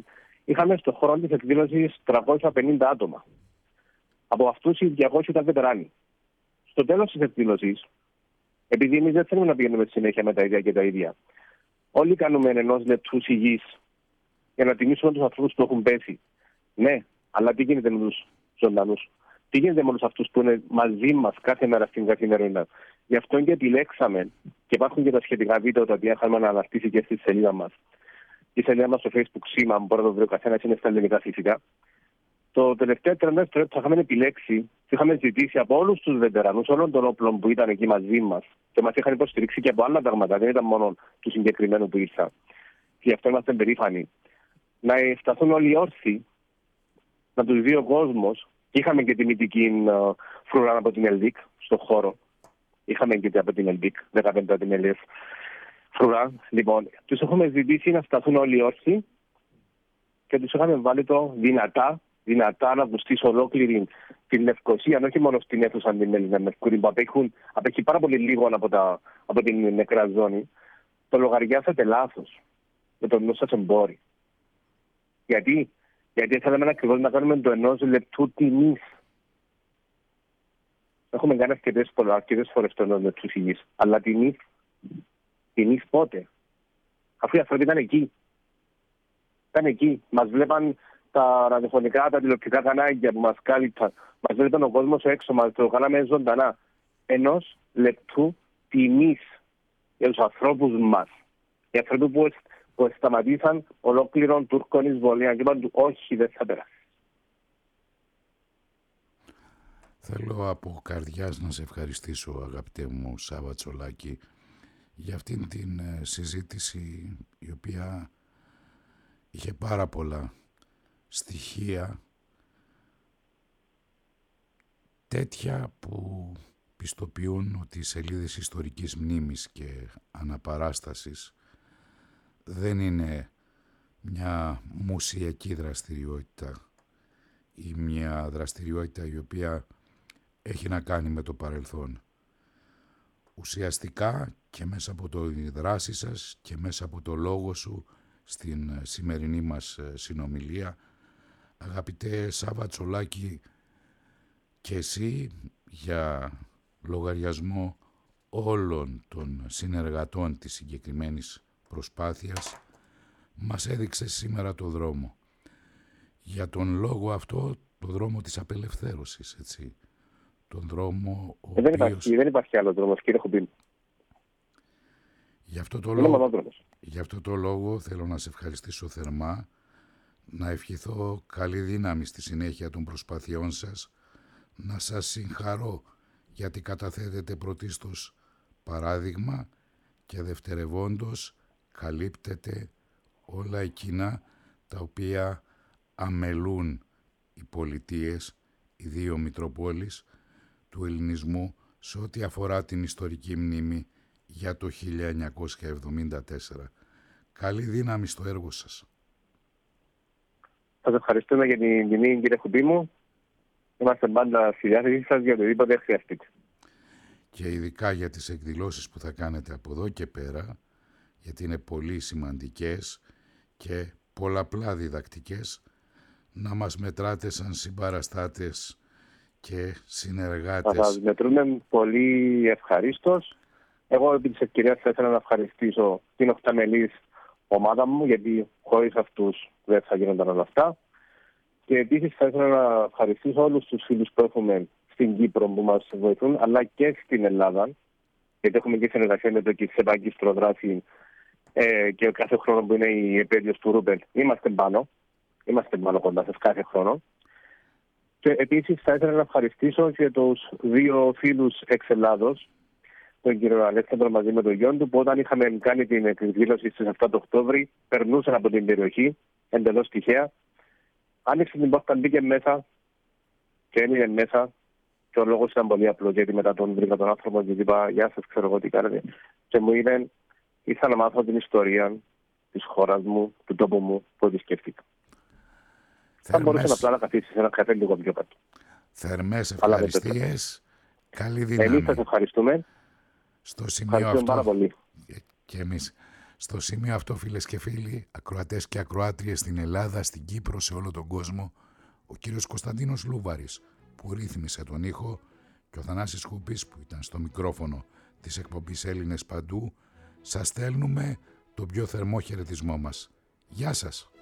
είχαμε στον χώρο της εκδήλωσης τριακόσια πενήντα άτομα. Από αυτούς οι διακόσιοι ήταν βετεράνοι. Στο τέλος της εκδήλωσης, επειδή εμείς δεν θέλουμε να πηγαίνουμε συνέχεια με τα ίδια και τα ίδια, όλοι κάνουμε ενός λεπτού σιγής για να τιμήσουμε τους ανθρώπους που έχουν πέσει. Ναι, αλλά τι γίνεται με τους ζωντανούς? Τι γίνεται με όλους αυτούς που είναι μαζί μας κάθε μέρα στην καθημερινότητα? Γι' αυτό και επιλέξαμε, και υπάρχουν και τα σχετικά βίντεο τα οποία είχαμε αναρτήσει και στη σελίδα μας. Η σελίδα μας στο Facebook, σήμα, μπορεί να το βρει ο καθένας, είναι στα ελληνικά φυσικά. Το τελευταίο τριάντα δευτερόλεπτα είχαμε επιλέξει και είχαμε ζητήσει από όλους τους βετερανούς όλων των όπλων που ήταν εκεί μαζί μας και μας είχαν υποστηρίξει και από άλλα πράγματα, δεν ήταν μόνο του συγκεκριμένου που ήρθα. Και γι' αυτό είμαστε περήφανοι. Να σταθούν όλοι όρθιοι, να τους δει ο κόσμος. Και είχαμε και τη μυθική uh, φρουρά από την Ελδίκ στον χώρο. Είχαμε και από την Ελδίκ, δεκαπέντε ατιμελίες φρουρά. Λοιπόν, τους έχουμε ζητήσει να σταθούν όλοι όρθιοι και τους είχαμε βάλει το δυνατά, δυνατά να ακουστεί ολόκληρη την Λευκοσία, όχι μόνο στην αίθουσα την Έλληνα Μερκούρη, που απέχουν, απέχει πάρα πολύ λίγο από, τα, από την νεκρά ζώνη. Το λογαριάσατε λάθος με τον νου σας εμπόρι. Γιατί? Γιατί θέλαμε ακριβώς να κάνουμε το ενός λεπτού τιμής. Έχουμε κάνει αρκετές, αρκετές φορές το ενός λεπτού τιμής. Αλλά τιμής, τιμής πότε? Αφού οι άνθρωποι ήταν εκεί. Ήταν εκεί. Μας βλέπαν τα ραδιοφωνικά, τα τηλεοπτικά κανάλια που μας κάλυπταν. Μας βλέπαν ο κόσμος έξω, μας το κάναμε ζωντανά. Ενός λεπτού τιμής για τους ανθρώπους μας. Οι άνθρωποι που που σταματήσαν ολόκληρον Τούρκων εισβολία και είπαν του όχι, δεν θα περάσει. Θέλω από καρδιάς να σε ευχαριστήσω, αγαπητέ μου Σάβα Τσολάκη, για αυτήν την συζήτηση η οποία είχε πάρα πολλά στοιχεία τέτοια που πιστοποιούν ότι οι σελίδες ιστορικής μνήμης και αναπαράστασης δεν είναι μια μουσιακή δραστηριότητα ή μια δραστηριότητα η οποία έχει να κάνει με το παρελθόν. Ουσιαστικά και μέσα από το δράση σας και μέσα από το λόγο σου στην σημερινή μας συνομιλία, αγαπητέ Σάβα Τσολάκη, και εσύ για λογαριασμό όλων των συνεργατών της συγκεκριμένης προσπάθειας μας έδειξε σήμερα το δρόμο. Για τον λόγο αυτό, το δρόμο της απελευθέρωσης, έτσι. Τον δρόμο ο ε, δεν, οποίος... υπάρχει, δεν υπάρχει άλλο δρόμος, κύριε Χουμπίν. Γι' αυτό, το λόγο, γι' αυτό το λόγο θέλω να σε ευχαριστήσω θερμά, να ευχηθώ καλή δύναμη στη συνέχεια των προσπαθειών σας, να σας συγχαρώ γιατί καταθέτετε πρωτίστως παράδειγμα και δευτερευόντως καλύπτεται όλα εκείνα τα οποία αμελούν οι πολιτείες, οι δύο Μητροπόλεις του ελληνισμού σε ό,τι αφορά την ιστορική μνήμη για το χίλια εννιακόσια εβδομήντα τέσσερα. Καλή δύναμη στο έργο σας. Σας ευχαριστούμε για την τιμή, κύριε Χουμπί μου. Είμαστε πάντα στη διάθεσή σας για οτιδήποτε χρειαστείτε. Και ειδικά για τις εκδηλώσεις που θα κάνετε από εδώ και πέρα, γιατί είναι πολύ σημαντικές και πολλαπλά διδακτικές, να μας μετράτε σαν συμπαραστάτες και συνεργάτες. Θα σας μετρούμε πολύ ευχαρίστως. Εγώ επί της ευκαιρίας θα ήθελα να ευχαριστήσω την οχταμελής ομάδα μου, γιατί χωρίς αυτούς δεν θα γίνονταν όλα αυτά. Και επίσης θα ήθελα να ευχαριστήσω όλους τους φίλους που έχουμε στην Κύπρο που μας βοηθούν, αλλά και στην Ελλάδα, γιατί έχουμε και συνεργασία με το ΚΙΣΕΠΑ Κιστροδράση ε, και κάθε χρόνο που είναι η επέτειος του Ρούπελ. Είμαστε πάνω, είμαστε πάνω κοντά σας κάθε χρόνο. Και επίσης θα ήθελα να ευχαριστήσω και τους δύο φίλους εξ Ελλάδος, τον κύριο Αλέξανδρο μαζί με τον γιον του, που όταν είχαμε κάνει την εκδήλωση στις επτά του Οκτώβρη, περνούσαν από την περιοχή, εντελώς τυχαία. Άνοιξε την πόρτα, μπήκε μέσα και έμεινε μέσα. Και ο λόγος ήταν πολύ απλός, γιατί μετά τον βρήκα τον άνθρωπο και είπα «Γεια σας, ξέρω εγώ τι κάνετε». Και μου είπε «Ήρθα να μάθω την ιστορία της χώρας μου, του τόπου μου, που επισκέφτηκα». Θα μπορούσε απλά να καθίσει σε ένα καφέ λίγο πιο κάτω. Θερμές ευχαριστίες. Καλή δύναμη. Εμείς σας ευχαριστούμε. Στο σημείο αυτό πάρα πολύ. και εμείς Στο σημείο αυτό, φίλες και φίλοι, ακροατές και ακροάτριες στην Ελλάδα, στην Κύπρο, σε όλο τον κόσμο, ο κύριος Κωνσταντίνος Λούβαρης που ρύθμισε τον ήχο και ο Θανάσης Χούπης που ήταν στο μικρόφωνο της εκπομπής Έλληνες Παντού, σας στέλνουμε τον πιο θερμό χαιρετισμό μας. Γεια σας!